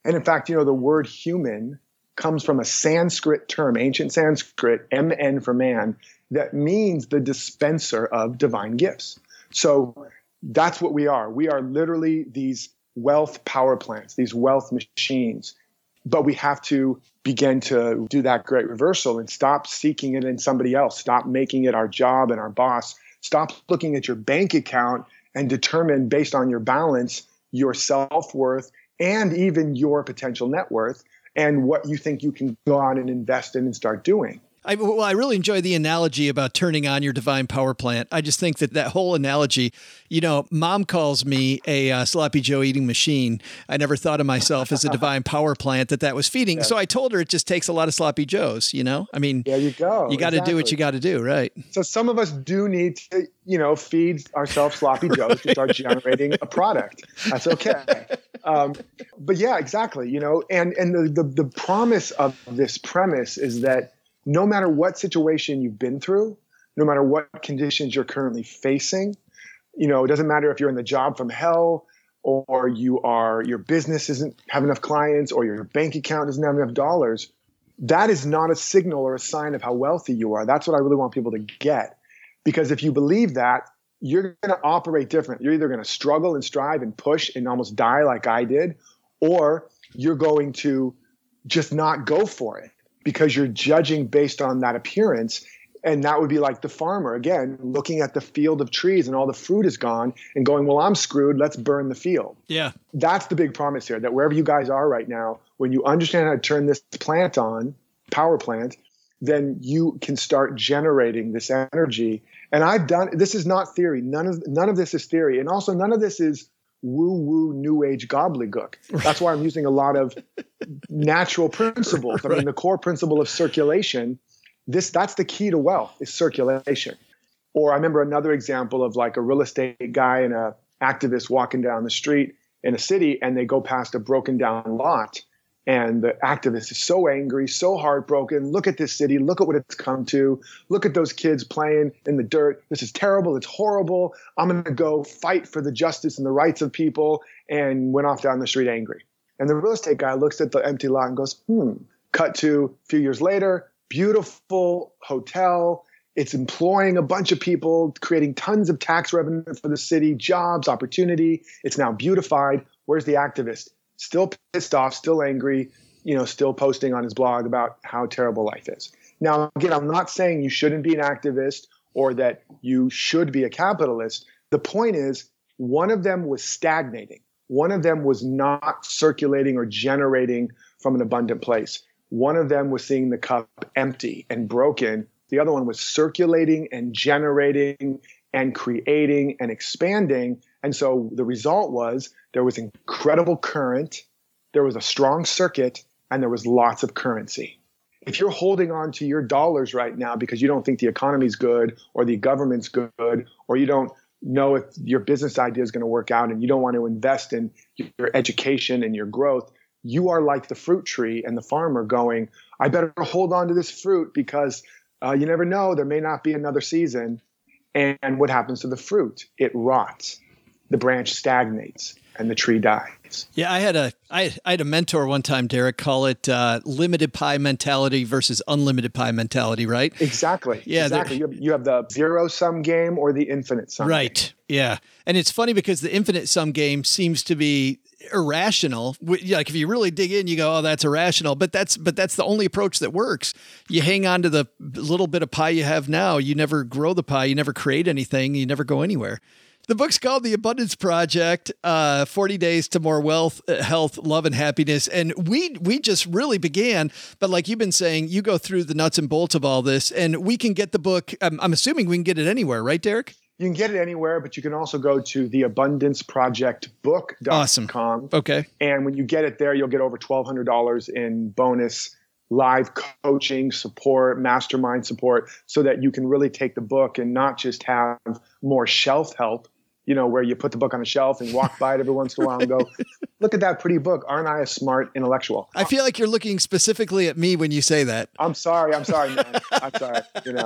And in fact, the word human comes from a Sanskrit term, ancient Sanskrit, MN for man, that means the dispenser of divine gifts. So that's what we are. We are literally these wealth power plants, these wealth machines. But we have to begin to do that great reversal and stop seeking it in somebody else. Stop making it our job and our boss. Stop looking at your bank account and determine based on your balance, your self-worth, and even your potential net worth and what you think you can go on and invest in and start doing.
I really enjoy the analogy about turning on your divine power plant. I just think that whole analogy, Mom calls me a sloppy Joe eating machine. I never thought of myself as a divine power plant that was feeding. Yeah. So I told her it just takes a lot of sloppy Joes, I mean,
there you go.
You got to do what you got to do, right?
So some of us do need to, feed ourselves sloppy Joes to start generating a product. That's okay. But yeah, exactly. And the promise of this premise is that no matter what situation you've been through, no matter what conditions you're currently facing, it doesn't matter if you're in the job from hell or your business doesn't have enough clients or your bank account doesn't have enough dollars, that is not a signal or a sign of how wealthy you are. That's what I really want people to get. Because if you believe that, you're going to operate different. You're either going to struggle and strive and push and almost die like I did, or you're going to just not go for it, because you're judging based on that appearance. And that would be like the farmer, again, looking at the field of trees and all the fruit is gone and going, well, I'm screwed. Let's burn the field.
Yeah.
That's the big promise here, that wherever you guys are right now, when you understand how to turn this plant on, power plant, then you can start generating this energy. And this is not theory. None of this is theory. And also none of this is woo-woo new age gobbledygook. That's why I'm using a lot of natural principles. I mean, the core principle of circulation, that's the key to wealth, is circulation. Or I remember another example of like a real estate guy and an activist walking down the street in a city, and they go past a broken down lot. And the activist is so angry, so heartbroken. Look at this city. Look at what it's come to. Look at those kids playing in the dirt. This is terrible. It's horrible. I'm going to go fight for the justice and the rights of people, and went off down the street angry. And the real estate guy looks at the empty lot and goes, Cut to a few years later, beautiful hotel. It's employing a bunch of people, creating tons of tax revenue for the city, jobs, opportunity. It's now beautified. Where's the activist? Still pissed off, still angry, still posting on his blog about how terrible life is. Now, again, I'm not saying you shouldn't be an activist or that you should be a capitalist. The point is, one of them was stagnating. One of them was not circulating or generating from an abundant place. One of them was seeing the cup empty and broken. The other one was circulating and generating and creating and expanding. And so the result was there was incredible current, there was a strong circuit, and there was lots of currency. If you're holding on to your dollars right now because you don't think the economy's good or the government's good, or you don't know if your business idea is going to work out and you don't want to invest in your education and your growth, you are like the fruit tree and the farmer going, I better hold on to this fruit because you never know, there may not be another season. And what happens to the fruit? It rots. The branch stagnates and the tree dies.
Yeah, I had a mentor one time, Derek, call it limited pie mentality versus unlimited pie mentality, right?
Exactly.
Yeah,
exactly. You have the zero-sum game or the infinite sum
right.
game.
Yeah. And it's funny because the infinite sum game seems to be irrational. Like if you really dig in, you go, oh, that's irrational. But that's the only approach that works. You hang on to the little bit of pie you have now. You never grow the pie. You never create anything. You never go anywhere. The book's called The Abundance Project, 40 Days to More Wealth, Health, Love, and Happiness. And we just really began, but like you've been saying, you go through the nuts and bolts of all this, and we can get the book. I'm assuming we can get it anywhere, right, Derek?
You can get it anywhere, but you can also go to theabundanceprojectbook.com.
Awesome. Okay.
And when you get it there, you'll get over $1,200 in bonus live coaching support, mastermind support, so that you can really take the book and not just have more shelf help, where you put the book on a shelf and walk by it every once in a while and go, look at that pretty book. Aren't I a smart intellectual?
I feel like you're looking specifically at me when you say that.
I'm sorry, man. I'm sorry,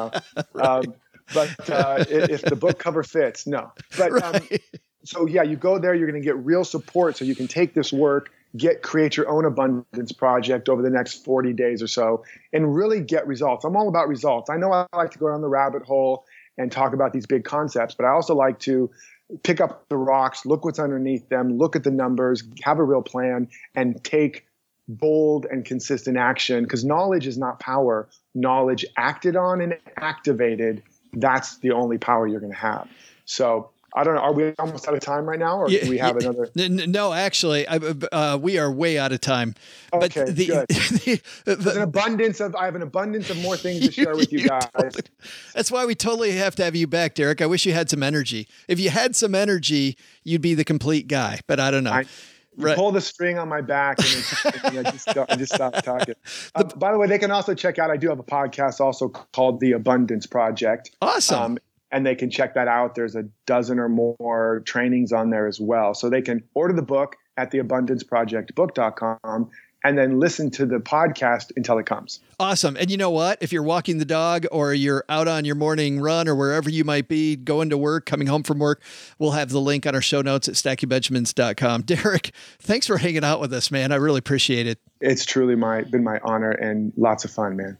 But if the book cover fits, no. But
right.
So yeah, you go there, you're going to get real support so you can take this work, create your own abundance project over the next 40 days or so and really get results. I'm all about results. I know I like to go down the rabbit hole and talk about these big concepts, but I also like to pick up the rocks, look what's underneath them, look at the numbers, have a real plan, and take bold and consistent action, because knowledge is not power. Knowledge acted on and activated, that's the only power you're going to have. So I don't know. Are we almost out of time right now, or do we have another?
No, actually, we are way out of time.
Okay,
but
good. I have an abundance of more things to share with you guys.
That's why we totally have to have you back, Derek. I wish you had some energy. If you had some energy, you'd be the complete guy. But I don't know.
Pull the string on my back and I just stopped talking. By the way, they can also check out, I do have a podcast also called The Abundance Project.
Awesome.
And they can check that out. There's a dozen or more trainings on there as well. So they can order the book at theabundanceprojectbook.com and then listen to the podcast until it comes.
Awesome. And you know what? If you're walking the dog or you're out on your morning run or wherever you might be, going to work, coming home from work, we'll have the link on our show notes at stackingbenjamins.com. Derek, thanks for hanging out with us, man. I really appreciate it.
It's truly been my honor and lots of fun, man.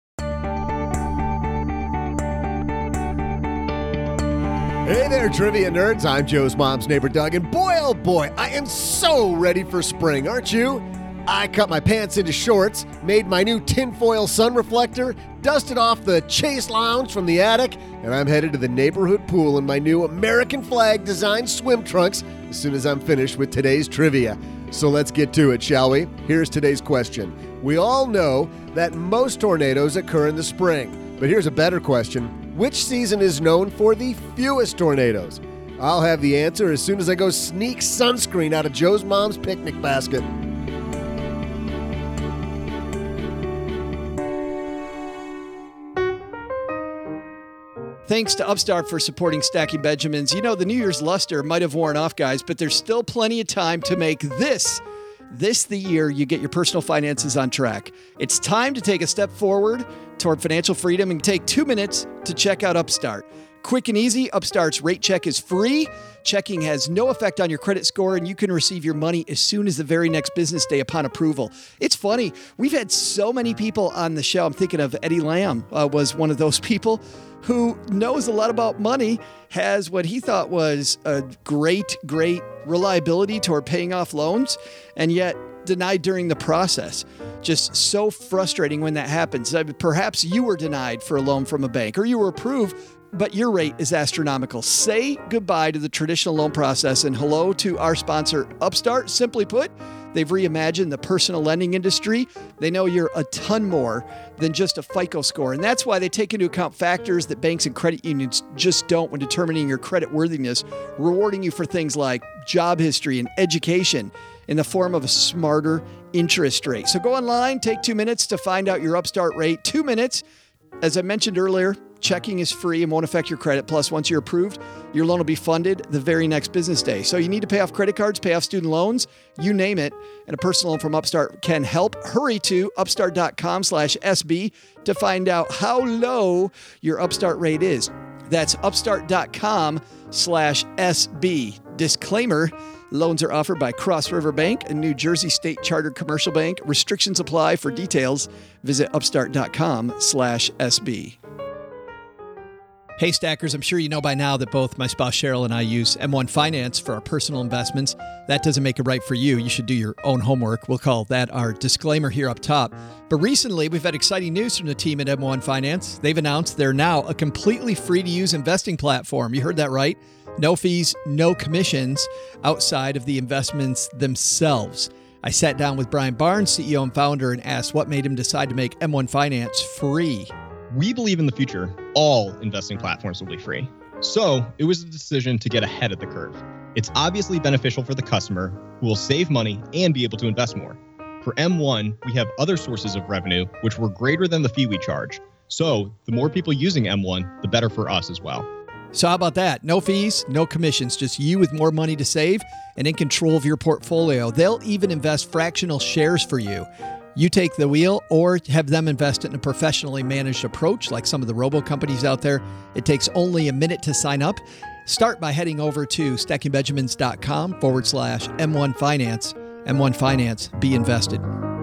Hey there, trivia nerds. I'm Joe's mom's neighbor, Doug, and boy, oh boy, I am so ready for spring, aren't you? I cut my pants into shorts, made my new tinfoil sun reflector, dusted off the Chase Lounge from the attic, and I'm headed to the neighborhood pool in my new American flag design swim trunks as soon as I'm finished with today's trivia. So let's get to it, shall we? Here's today's question. We all know that most tornadoes occur in the spring, but here's a better question. Which season is known for the fewest tornadoes? I'll have the answer as soon as I go sneak sunscreen out of Joe's mom's picnic basket.
Thanks to Upstart for supporting Stacking Benjamins. You know, the New Year's luster might have worn off, guys, but there's still plenty of time to make this the year you get your personal finances on track. It's time to take a step forward toward financial freedom and take 2 minutes to check out Upstart. Quick and easy, Upstart's rate check is free. Checking has no effect on your credit score, and you can receive your money as soon as the very next business day upon approval. It's funny. We've had so many people on the show. I'm thinking of Eddie Lamb was one of those people who knows a lot about money, has what he thought was a great reliability toward paying off loans, and yet denied during the process. Just so frustrating when that happens. Perhaps you were denied for a loan from a bank, or you were approved, but your rate is astronomical. Say goodbye to the traditional loan process and hello to our sponsor, Upstart. Simply put, they've reimagined the personal lending industry. They know you're a ton more than just a FICO score. And that's why they take into account factors that banks and credit unions just don't when determining your credit worthiness, rewarding you for things like job history and education in the form of a smarter interest rate. So go online, take 2 minutes to find out your Upstart rate. 2 minutes. As I mentioned earlier, checking is free and won't affect your credit. Plus, once you're approved, your loan will be funded the very next business day. So you need to pay off credit cards, pay off student loans, you name it, and a personal loan from Upstart can help. Hurry to upstart.com/SB to find out how low your Upstart rate is. That's upstart.com/SB. Disclaimer, loans are offered by Cross River Bank, a New Jersey state chartered commercial bank. Restrictions apply. For details, visit upstart.com/SB. Hey Stackers, I'm sure you know by now that both my spouse Cheryl and I use M1 Finance for our personal investments. That doesn't make it right for you. You should do your own homework. We'll call that our disclaimer here up top. But recently, we've had exciting news from the team at M1 Finance. They've announced they're now a completely free-to-use investing platform. You heard that right. No fees, no commissions outside of the investments themselves. I sat down with Brian Barnes, CEO and founder, and asked what made him decide to make M1 Finance free.
We believe in the future, all investing platforms will be free. So it was a decision to get ahead of the curve. It's obviously beneficial for the customer who will save money and be able to invest more. For M1, we have other sources of revenue, which were greater than the fee we charge. So the more people using M1, the better for us as well.
So how about that? No fees, no commissions, just you with more money to save and in control of your portfolio. They'll even invest fractional shares for you. You take the wheel or have them invest in a professionally managed approach like some of the robo companies out there. It takes only a minute to sign up. Start by heading over to stackingbenjamins.com/M1 Finance M1 Finance. Be invested.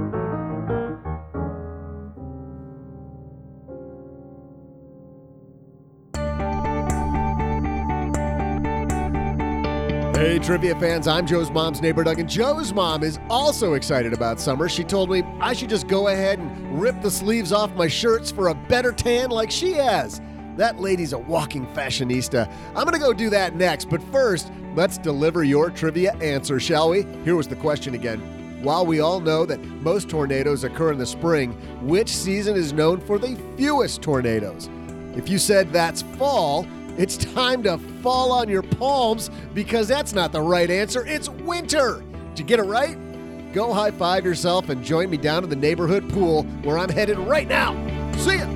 Hey, trivia fans, I'm Joe's mom's neighbor, Doug, and Joe's mom is also excited about summer. She told me I should just go ahead and rip the sleeves off my shirts for a better tan like she has. That lady's a walking fashionista. I'm going to go do that next, but first, let's deliver your trivia answer, shall we? Here was the question again. While we all know that most tornadoes occur in the spring, which season is known for the fewest tornadoes? If you said that's fall, it's time to fall on your palms because that's not the right answer. It's winter. Did you get it right? Go high five yourself and join me down to the neighborhood pool where I'm headed right now. See ya.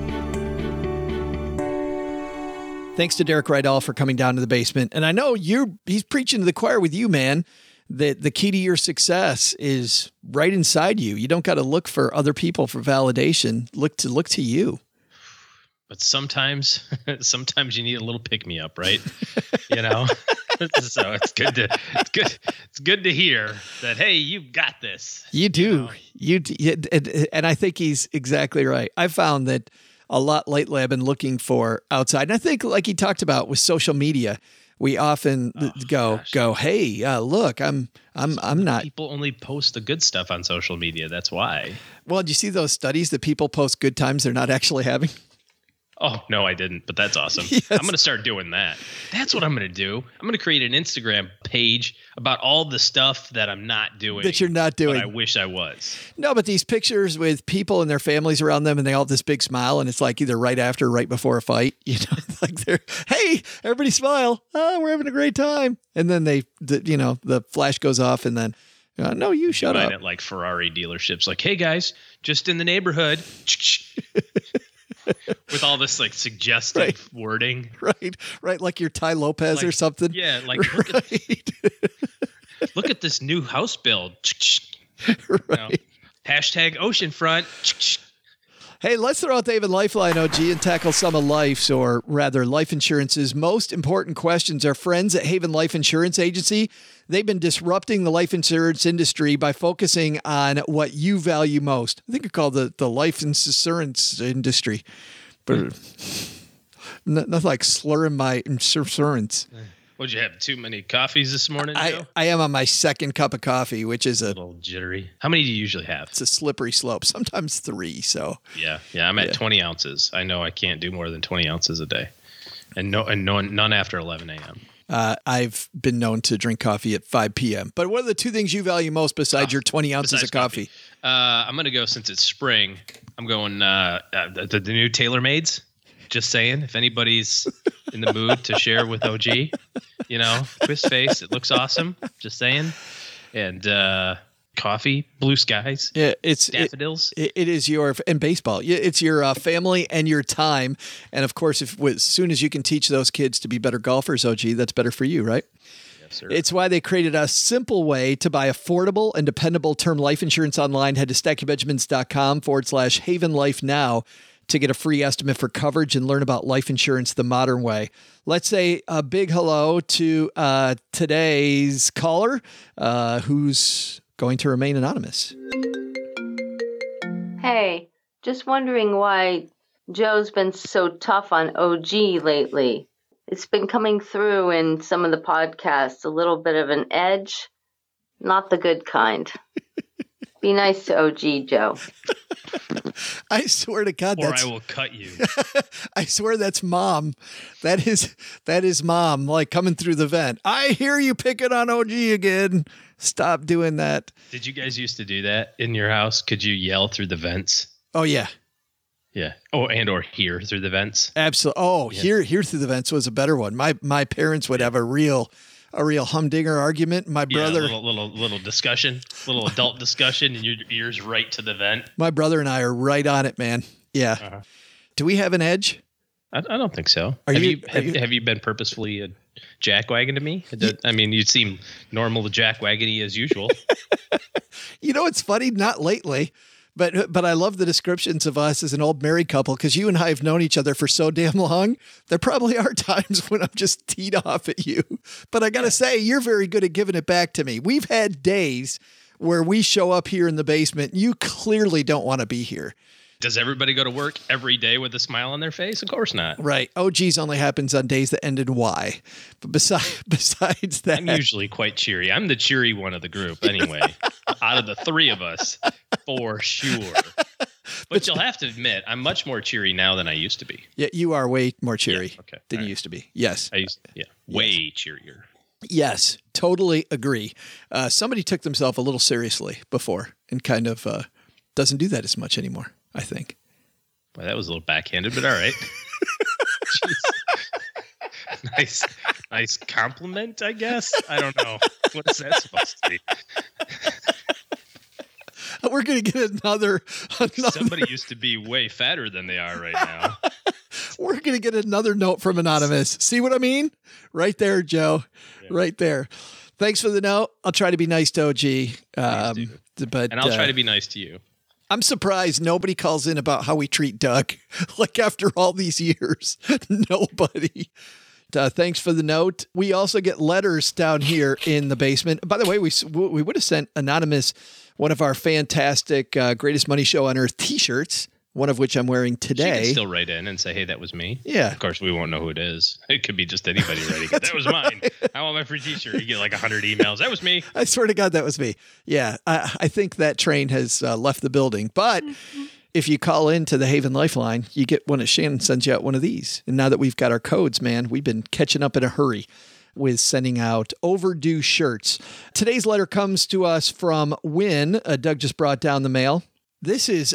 Thanks to Derek Rydell for coming down to the basement. And I know he's preaching to the choir with you, man, that the key to your success is right inside you. You don't got to look for other people for validation. Look to you.
But sometimes you need a little pick me up, right? You know, so it's good to hear that. Hey, you've got this.
You do. And I think he's exactly right. I found that a lot lately. I've been looking for outside, and I think, like he talked about with social media, we often go, hey, look, I'm not.
People only post the good stuff on social media. That's why.
Well, did you see those studies that people post good times they're not actually having?
Oh, no, I didn't, but that's awesome.
Yes.
I'm going to start doing that. That's what I'm going to do. I'm going to create an Instagram page about all the stuff that I'm not doing.
That you're not doing.
But I wish I was.
No, but these pictures with people and their families around them and they all have this big smile and it's like either right after or right before a fight. You know, like they're, hey, everybody smile. Oh, we're having a great time. And then the flash goes off and then, no, you shut up.
At like Ferrari dealerships, like, hey, guys, just in the neighborhood. With all this like suggestive wording.
Right. Like you're Ty Lopez or something.
Yeah. Like, look at this new house build.
Right.
Hashtag oceanfront.
Hey, let's throw out the Haven Lifeline, OG, and tackle some of life's, or rather life insurance's most important questions. Our friends at Haven Life Insurance Agency, they've been disrupting the life insurance industry by focusing on what you value most. I think it's called the life insurance industry. But nothing like slurring my insurance.
What'd you have? Too many coffees this morning, Joe?
I am on my second cup of coffee, which is a
little jittery. How many do you usually have?
It's a slippery slope. Sometimes 3. So
yeah, I'm at 20 ounces. I know I can't do more than 20 ounces a day, and none after 11 a.m.
I've been known to drink coffee at 5 p.m. But what are the two things you value most besides your 20 ounces of coffee?
I'm gonna go, since it's spring. I'm going the new TaylorMades. Just saying, if anybody's in the mood to share with OG, twist face, it looks awesome. Just saying. And coffee, blue skies,
it's
daffodils.
It is and baseball. It's your family and your time. And of course, as soon as you can teach those kids to be better golfers, OG, that's better for you, right?
Yes, sir.
It's why they created a simple way to buy affordable and dependable term life insurance online. Head to stackingbenjamins.com/Haven Life now to get a free estimate for coverage and learn about life insurance the modern way. Let's say a big hello to today's caller, who's going to remain anonymous.
Hey, just wondering why Joe's been so tough on OG lately. It's been coming through in some of the podcasts, a little bit of an edge, not the good kind. Be nice to OG, Joe.
I swear to God,
I will cut you.
I swear that's mom. That is mom, like coming through the vent. I hear you picking on OG again. Stop doing that.
Did you guys used to do that in your house? Could you yell through the vents?
Oh yeah.
Yeah. Oh, or hear through the vents.
Absolutely. Oh, yeah. Hear through the vents was a better one. My parents would have a real humdinger argument. My brother,
little discussion, little adult discussion, and your ears right to the vent.
My brother and I are right on it, man. Yeah. Uh-huh. Do we have an edge?
I don't think so. Have you been purposefully jackwagon to me? I mean, you seem normal to jackwaggony as usual.
It's funny. Not lately. But I love the descriptions of us as an old married couple, because you and I have known each other for so damn long. There probably are times when I'm just teed off at you. But I got to say, you're very good at giving it back to me. We've had days where we show up here in the basement. You clearly don't want to be here.
Does everybody go to work every day with a smile on their face? Of course not.
Right. OGs only happens on days that end in Y. But besides that.
I'm usually quite cheery. I'm the cheery one of the group anyway. Out of the three of us, for sure. But you'll have to admit, I'm much more cheery now than I used to be.
Yeah, you are way more cheery than you
right.
used to be. Yes.
Way cheerier.
Yes, totally agree. Somebody took themselves a little seriously before and kind of doesn't do that as much anymore, I think.
Well, that was a little backhanded, but all right. Nice compliment, I guess. I don't know. What is that supposed to be?
We're going to get another.
Somebody used to be way fatter than they are right now.
We're going to get another note from Anonymous. See what I mean? Right there, Joe. Yeah. Right there. Thanks for the note. I'll try to be nice to OG. And
I'll try to be nice to you.
I'm surprised nobody calls in about how we treat Doug. Like after all these years, nobody. Thanks for the note. We also get letters down here in the basement. By the way, we would have sent Anonymous one of our fantastic Greatest Money Show on Earth t-shirts, one of which I'm wearing today.
She can still write in and say, hey, that was me.
Yeah.
Of course, we won't know who it is. It could be just anybody writing it. That was mine. I want my free t-shirt. You get like 100 emails. That was me.
I swear to God, that was me. Yeah. I think that train has left the building. But if you call into the Haven Lifeline, you get one. Shannon sends you out one of these. And now that we've got our codes, man, we've been catching up in a hurry with sending out overdue shirts. Today's letter comes to us from Wynn. Doug just brought down the mail. This is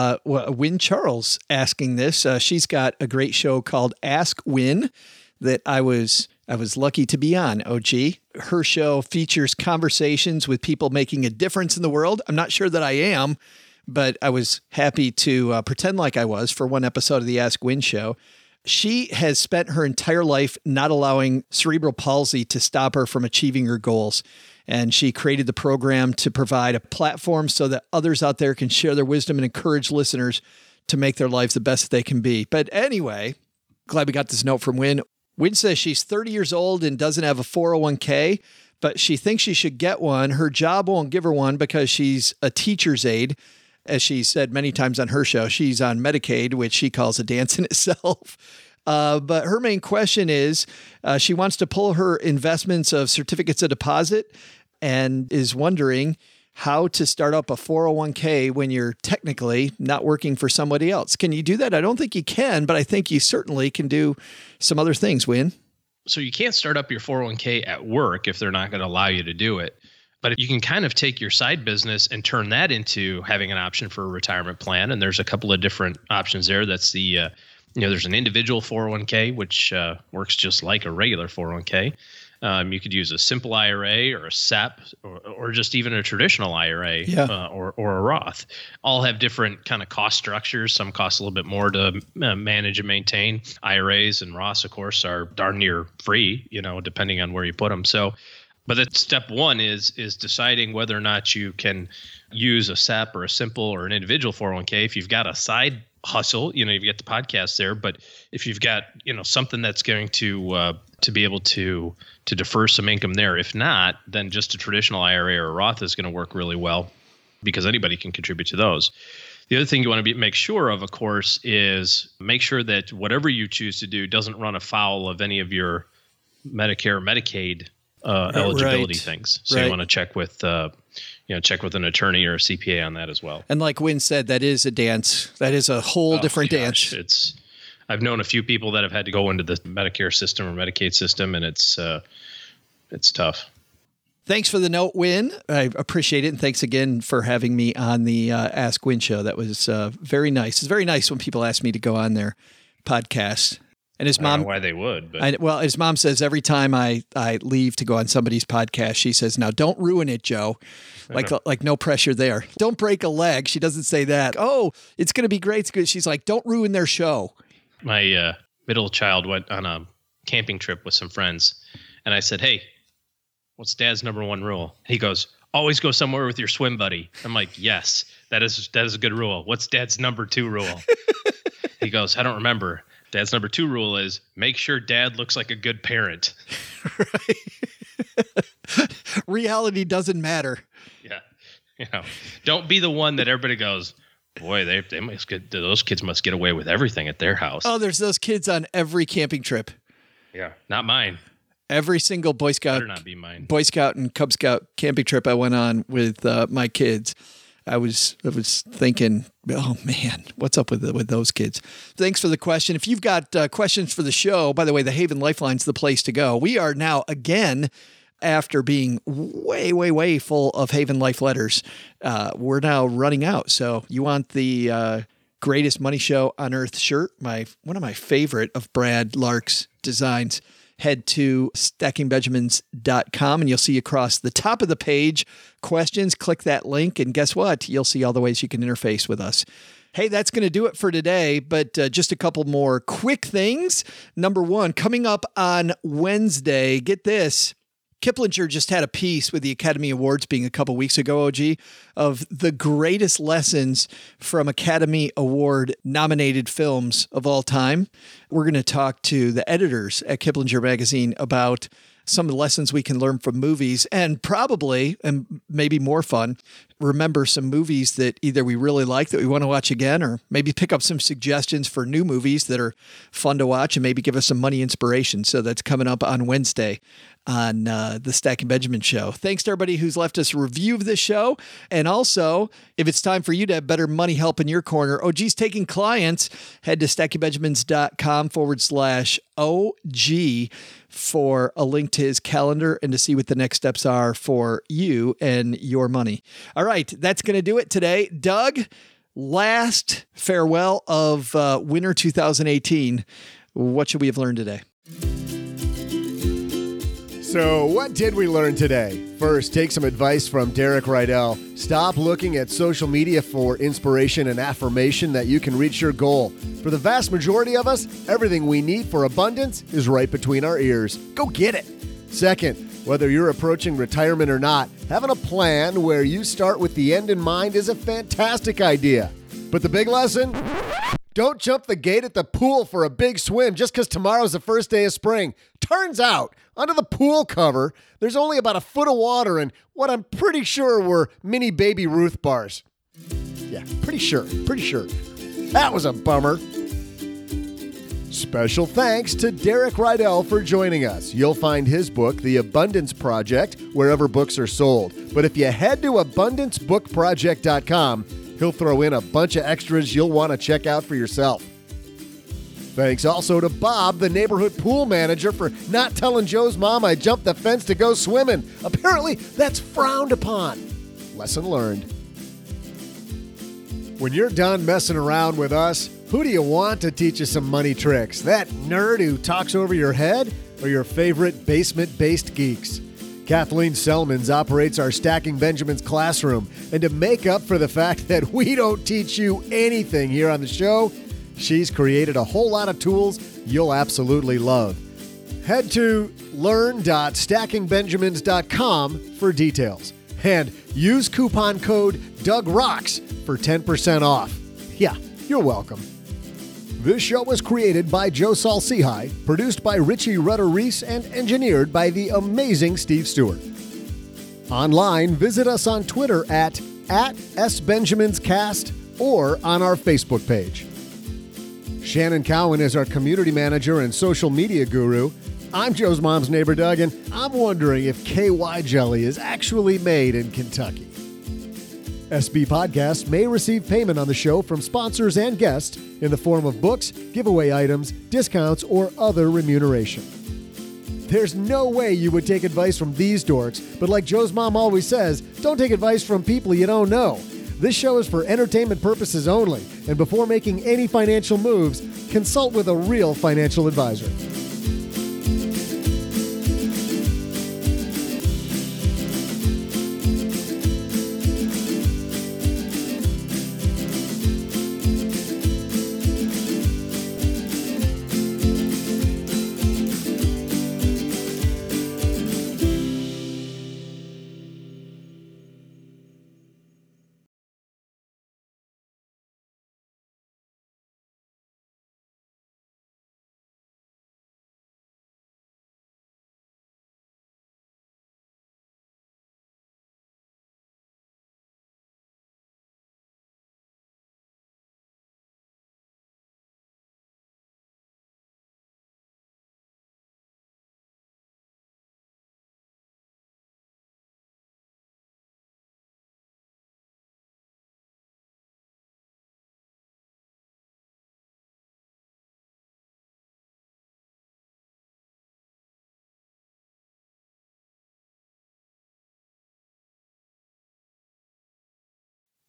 Wynn Charles asking this. She's got a great show called Ask Wynn that I was lucky to be on, OG. Her show features conversations with people making a difference in the world. I'm not sure that I am, but I was happy to pretend like I was for one episode of the Ask Wynn show. She has spent her entire life not allowing cerebral palsy to stop her from achieving her goals. And she created the program to provide a platform so that others out there can share their wisdom and encourage listeners to make their lives the best that they can be. But anyway, glad we got this note from Wynn. Wynn says she's 30 years old and doesn't have a 401k, but she thinks she should get one. Her job won't give her one because she's a teacher's aide. As she said many times on her show, she's on Medicaid, which she calls a dance in itself. But her main question is she wants to pull her investments of certificates of deposit and is wondering how to start up a 401k when you're technically not working for somebody else. Can you do that? I don't think you can, but I think you certainly can do some other things, Wynn.
So you can't start up your 401k at work if they're not going to allow you to do it. But you can kind of take your side business and turn that into having an option for a retirement plan. And there's a couple of different options there. That's the, there's an individual 401k, which works just like a regular 401k. You could use a simple IRA or a SEP or just even a traditional IRA or a Roth. All have different kind of cost structures. Some cost a little bit more to manage and maintain. IRAs and Roths, of course, are darn near free, depending on where you put them. So, but that's step one is deciding whether or not you can use a SEP or a simple or an individual 401k. If you've got a side hustle, you've got the podcast there, but if you've got, something that's going to be able to defer some income there. If not, then just a traditional IRA or a Roth is going to work really well because anybody can contribute to those. The other thing you want to make sure of course, is make sure that whatever you choose to do doesn't run afoul of any of your Medicare or Medicaid eligibility things. So you want to check with an attorney or a CPA on that as well.
And like Wynn said, that is a dance. That is a whole different dance.
I've known a few people that have had to go into the Medicare system or Medicaid system, and it's tough.
Thanks for the note, Wynn. I appreciate it. And thanks again for having me on the Ask Wynn show. That was very nice. It's very nice when people ask me to go on their podcast. And his mom,
I don't know why they would, but
his mom says every time I leave to go on somebody's podcast, she says, "Now don't ruin it, Joe." Like no pressure there. Don't break a leg. She doesn't say that. Oh, it's going to be great. It's good. She's like, don't ruin their show.
My middle child went on a camping trip with some friends, and I said, "Hey, what's Dad's number one rule?" He goes, "Always go somewhere with your swim buddy." I'm like, "Yes, that is a good rule. What's Dad's number 2 rule?" He goes, "I don't remember." Dad's number 2 rule is make sure Dad looks like a good parent.
Right. Reality doesn't matter.
Yeah. Don't be the one that everybody goes, boy, they must get, those kids must get away with everything at their house.
Oh, there's those kids on every camping trip.
Yeah, not mine.
Every single Boy Scout,
Better not be mine.
Boy Scout and Cub Scout camping trip I went on with my kids, I was thinking, oh man, what's up with those kids? Thanks for the question. If you've got questions for the show, by the way, the Haven Lifeline's the place to go. We are now again, after being way full of Haven Life letters, we're now running out. So you want the greatest money show on earth shirt? One of my favorite of Brad Lark's designs. Head to stackingbenjamins.com and you'll see across the top of the page questions. Click that link and guess what? You'll see all the ways you can interface with us. Hey, that's going to do it for today, but just a couple more quick things. Number one, coming up on Wednesday, get this. Kiplinger just had a piece with the Academy Awards being a couple weeks ago, OG, of the greatest lessons from Academy Award nominated films of all time. We're going to talk to the editors at Kiplinger Magazine about some of the lessons we can learn from movies and probably, and maybe more fun, remember some movies that either we really like that we want to watch again, or maybe pick up some suggestions for new movies that are fun to watch and maybe give us some money inspiration. So that's coming up on Wednesday on the Stacking Benjamin Show. Thanks to everybody who's left us a review of this show. And also, if it's time for you to have better money help in your corner, OG's taking clients. Head to stackingbenjamins.com/OG for a link to his calendar and to see what the next steps are for you and your money. All right, that's going to do it today. Doug, last farewell of winter 2018. What should we have learned today?
So what did we learn today? First, take some advice from Derek Rydell. Stop looking at social media for inspiration and affirmation that you can reach your goal. For the vast majority of us, everything we need for abundance is right between our ears. Go get it. Second, whether you're approaching retirement or not, having a plan where you start with the end in mind is a fantastic idea. But the big lesson? Don't jump the gate at the pool for a big swim just because tomorrow's the first day of spring. Turns out, under the pool cover, there's only about a foot of water and what I'm pretty sure were mini Baby Ruth bars. Yeah, pretty sure. That was a bummer. Special thanks to Derek Rydell for joining us. You'll find his book, The Abundance Project, wherever books are sold. But if you head to abundancebookproject.com, he'll throw in a bunch of extras you'll want to check out for yourself. Thanks also to Bob, the neighborhood pool manager, for not telling Joe's mom I jumped the fence to go swimming. Apparently, that's frowned upon. Lesson learned. When you're done messing around with us, who do you want to teach you some money tricks? That nerd who talks over your head or your favorite basement-based geeks? Kathleen Selmans operates our Stacking Benjamins classroom, and to make up for the fact that we don't teach you anything here on the show, she's created a whole lot of tools you'll absolutely love. Head to learn.stackingbenjamins.com for details, and use coupon code DougRocks for 10% off. Yeah, you're welcome. This show was created by Joe Saul-Sehy, produced by Richie Rutter-Reese, and engineered by the amazing Steve Stewart. Online, visit us on Twitter at @SBenjaminsCast or on our Facebook page. Shannon Cowan is our community manager and social media guru. I'm Joe's mom's neighbor, Doug, and I'm wondering if KY jelly is actually made in Kentucky. SB Podcasts may receive payment on the show from sponsors and guests in the form of books, giveaway items, discounts, or other remuneration. There's no way you would take advice from these dorks, but like Joe's mom always says, don't take advice from people you don't know. This show is for entertainment purposes only, and before making any financial moves, consult with a real financial advisor.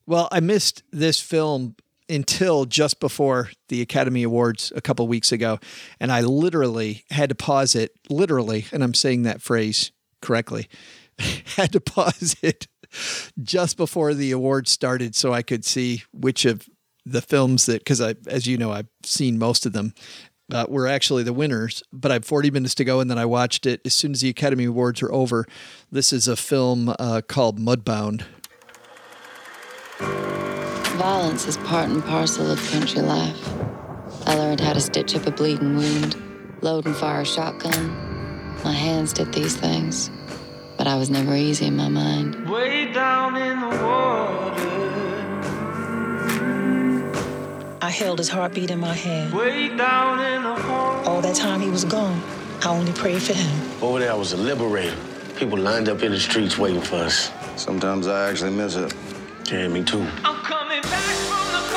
Well, I missed this film until just before the Academy Awards a couple weeks ago, and I literally had to pause it, and I'm saying that phrase correctly, had to pause it just before the awards started so I could see which of the films that, because as you know, I've seen most of them, were actually the winners, but I have 40 minutes to go, and then I watched it as soon as the Academy Awards are over. This is a film called Mudbound.
Violence is part and parcel of country life. I learned how to stitch up a bleeding wound, load and fire a shotgun. My hands did these things, but I was never easy in my mind.
Way down in the water,
I held his heartbeat in my hand.
way down in the hole.
All that time he was gone, I only prayed for him.
Over there, I was a liberator. People lined up in the streets waiting for us.
Sometimes I actually miss it.
Yeah, me too.
I'm coming back from the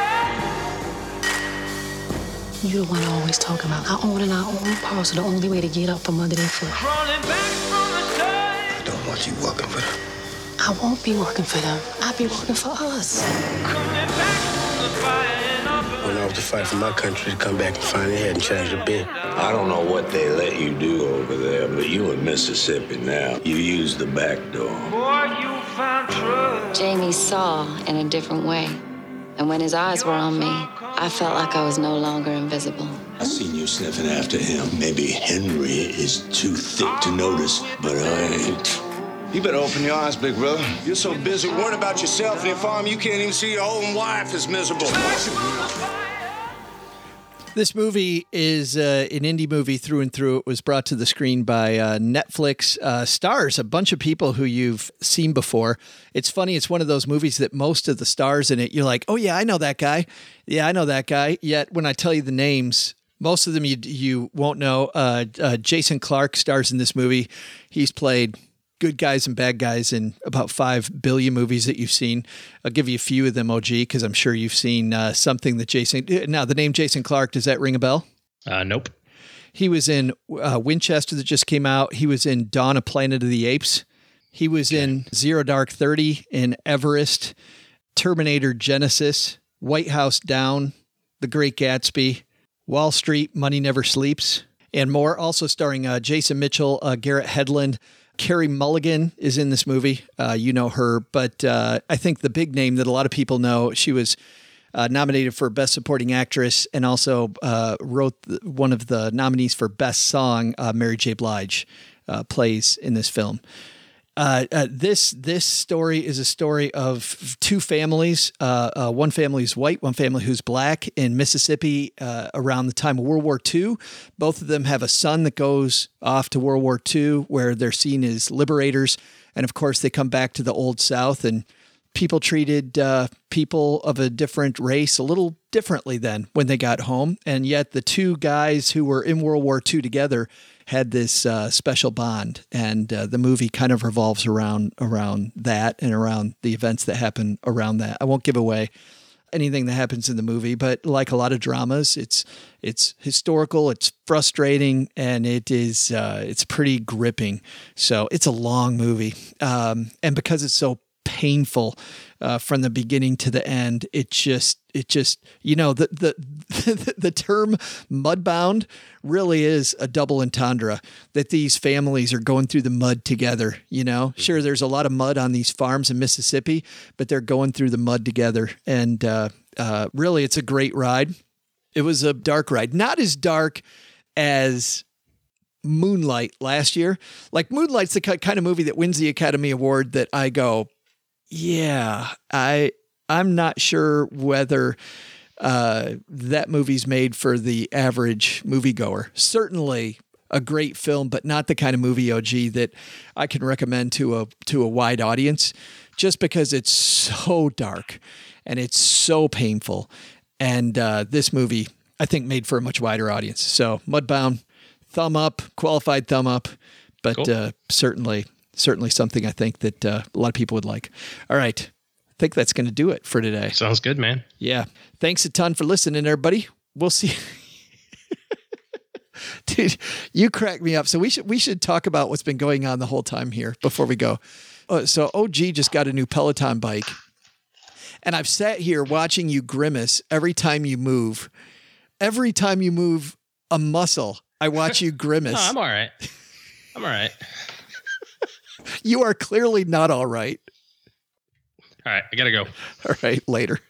fire.
You the one I always talk about. Our own and our own parcel, the only way to get up from under their foot.
Crawling back from the sun.
I don't want you working for them.
I won't be working for them. I'll be working for us.
Coming back from the fire.
Went off to fight for my country to come back and finally had and change the bed.
I don't know what they let you do over there, but you in Mississippi now. You use the back door.
Boy, you found trust.
Jamie saw in a different way. And when his eyes were on me, I felt like I was no longer invisible.
I seen you sniffing after him. Maybe Henry is too thick to notice, but I ain't.
You better open your eyes, big brother. You're so busy worrying about yourself and your farm, you can't even see your own wife is miserable.
This movie is an indie movie through and through. It was brought to the screen by Netflix. Stars a bunch of people who you've seen before. It's funny. It's one of those movies that most of the stars in it, you're like, oh, yeah, I know that guy. Yeah, I know that guy. Yet when I tell you the names, most of them you won't know. Jason Clarke stars in this movie. He's played good guys and bad guys in about 5 billion movies that you've seen. I'll give you a few of them, OG, because I'm sure you've seen something that Jason... Now, the name Jason Clarke, does that ring a bell?
Nope.
He was in Winchester that just came out. He was in Dawn of Planet of the Apes. He was in Zero Dark 30, in Everest, Terminator Genesis, White House Down, The Great Gatsby, Wall Street, Money Never Sleeps, and more. Also starring Jason Mitchell, Garrett Hedlund. Carey Mulligan is in this movie. You know her, but I think the big name that a lot of people know, she was nominated for Best Supporting Actress and also wrote one of the nominees for Best Song. Mary J. Blige plays in this film. This story is a story of two families. One family is white, one family who's black in Mississippi around the time of World War II. Both of them have a son that goes off to World War II where they're seen as liberators. And of course, they come back to the Old South and people treated people of a different race a little differently then when they got home. And yet the two guys who were in World War II together had this special bond, and the movie kind of revolves around that and around the events that happen around that. I won't give away anything that happens in the movie, but like a lot of dramas, it's historical, it's frustrating, and it's pretty gripping. So it's a long movie, and because it's so painful from the beginning to the end, it just you know, the term mudbound really is a double entendre, that these families are going through the mud together. You know, sure, there's a lot of mud on these farms in Mississippi, but they're going through the mud together, and really, it's a great ride. It was a dark ride, not as dark as Moonlight last year. Like, Moonlight's the kind of movie that wins the Academy Award that I go, yeah, I'm not sure whether that movie's made for the average moviegoer. Certainly a great film, but not the kind of movie, OG, that I can recommend to a wide audience, just because it's so dark and it's so painful. And this movie, I think, made for a much wider audience. So Mudbound, thumb up, qualified thumb up, but cool. Certainly something I think that a lot of people would like. All right. I think that's going to do it for today.
Sounds good, man.
Yeah. Thanks a ton for listening, everybody. We'll see. Dude, you crack me up. So we should talk about what's been going on the whole time here before we go. So OG just got a new Peloton bike. And I've sat here watching you grimace every time you move. Every time you move a muscle, I watch you grimace.
No, I'm all right. I'm all right.
You are clearly not all right.
All right, I gotta go.
All right, later.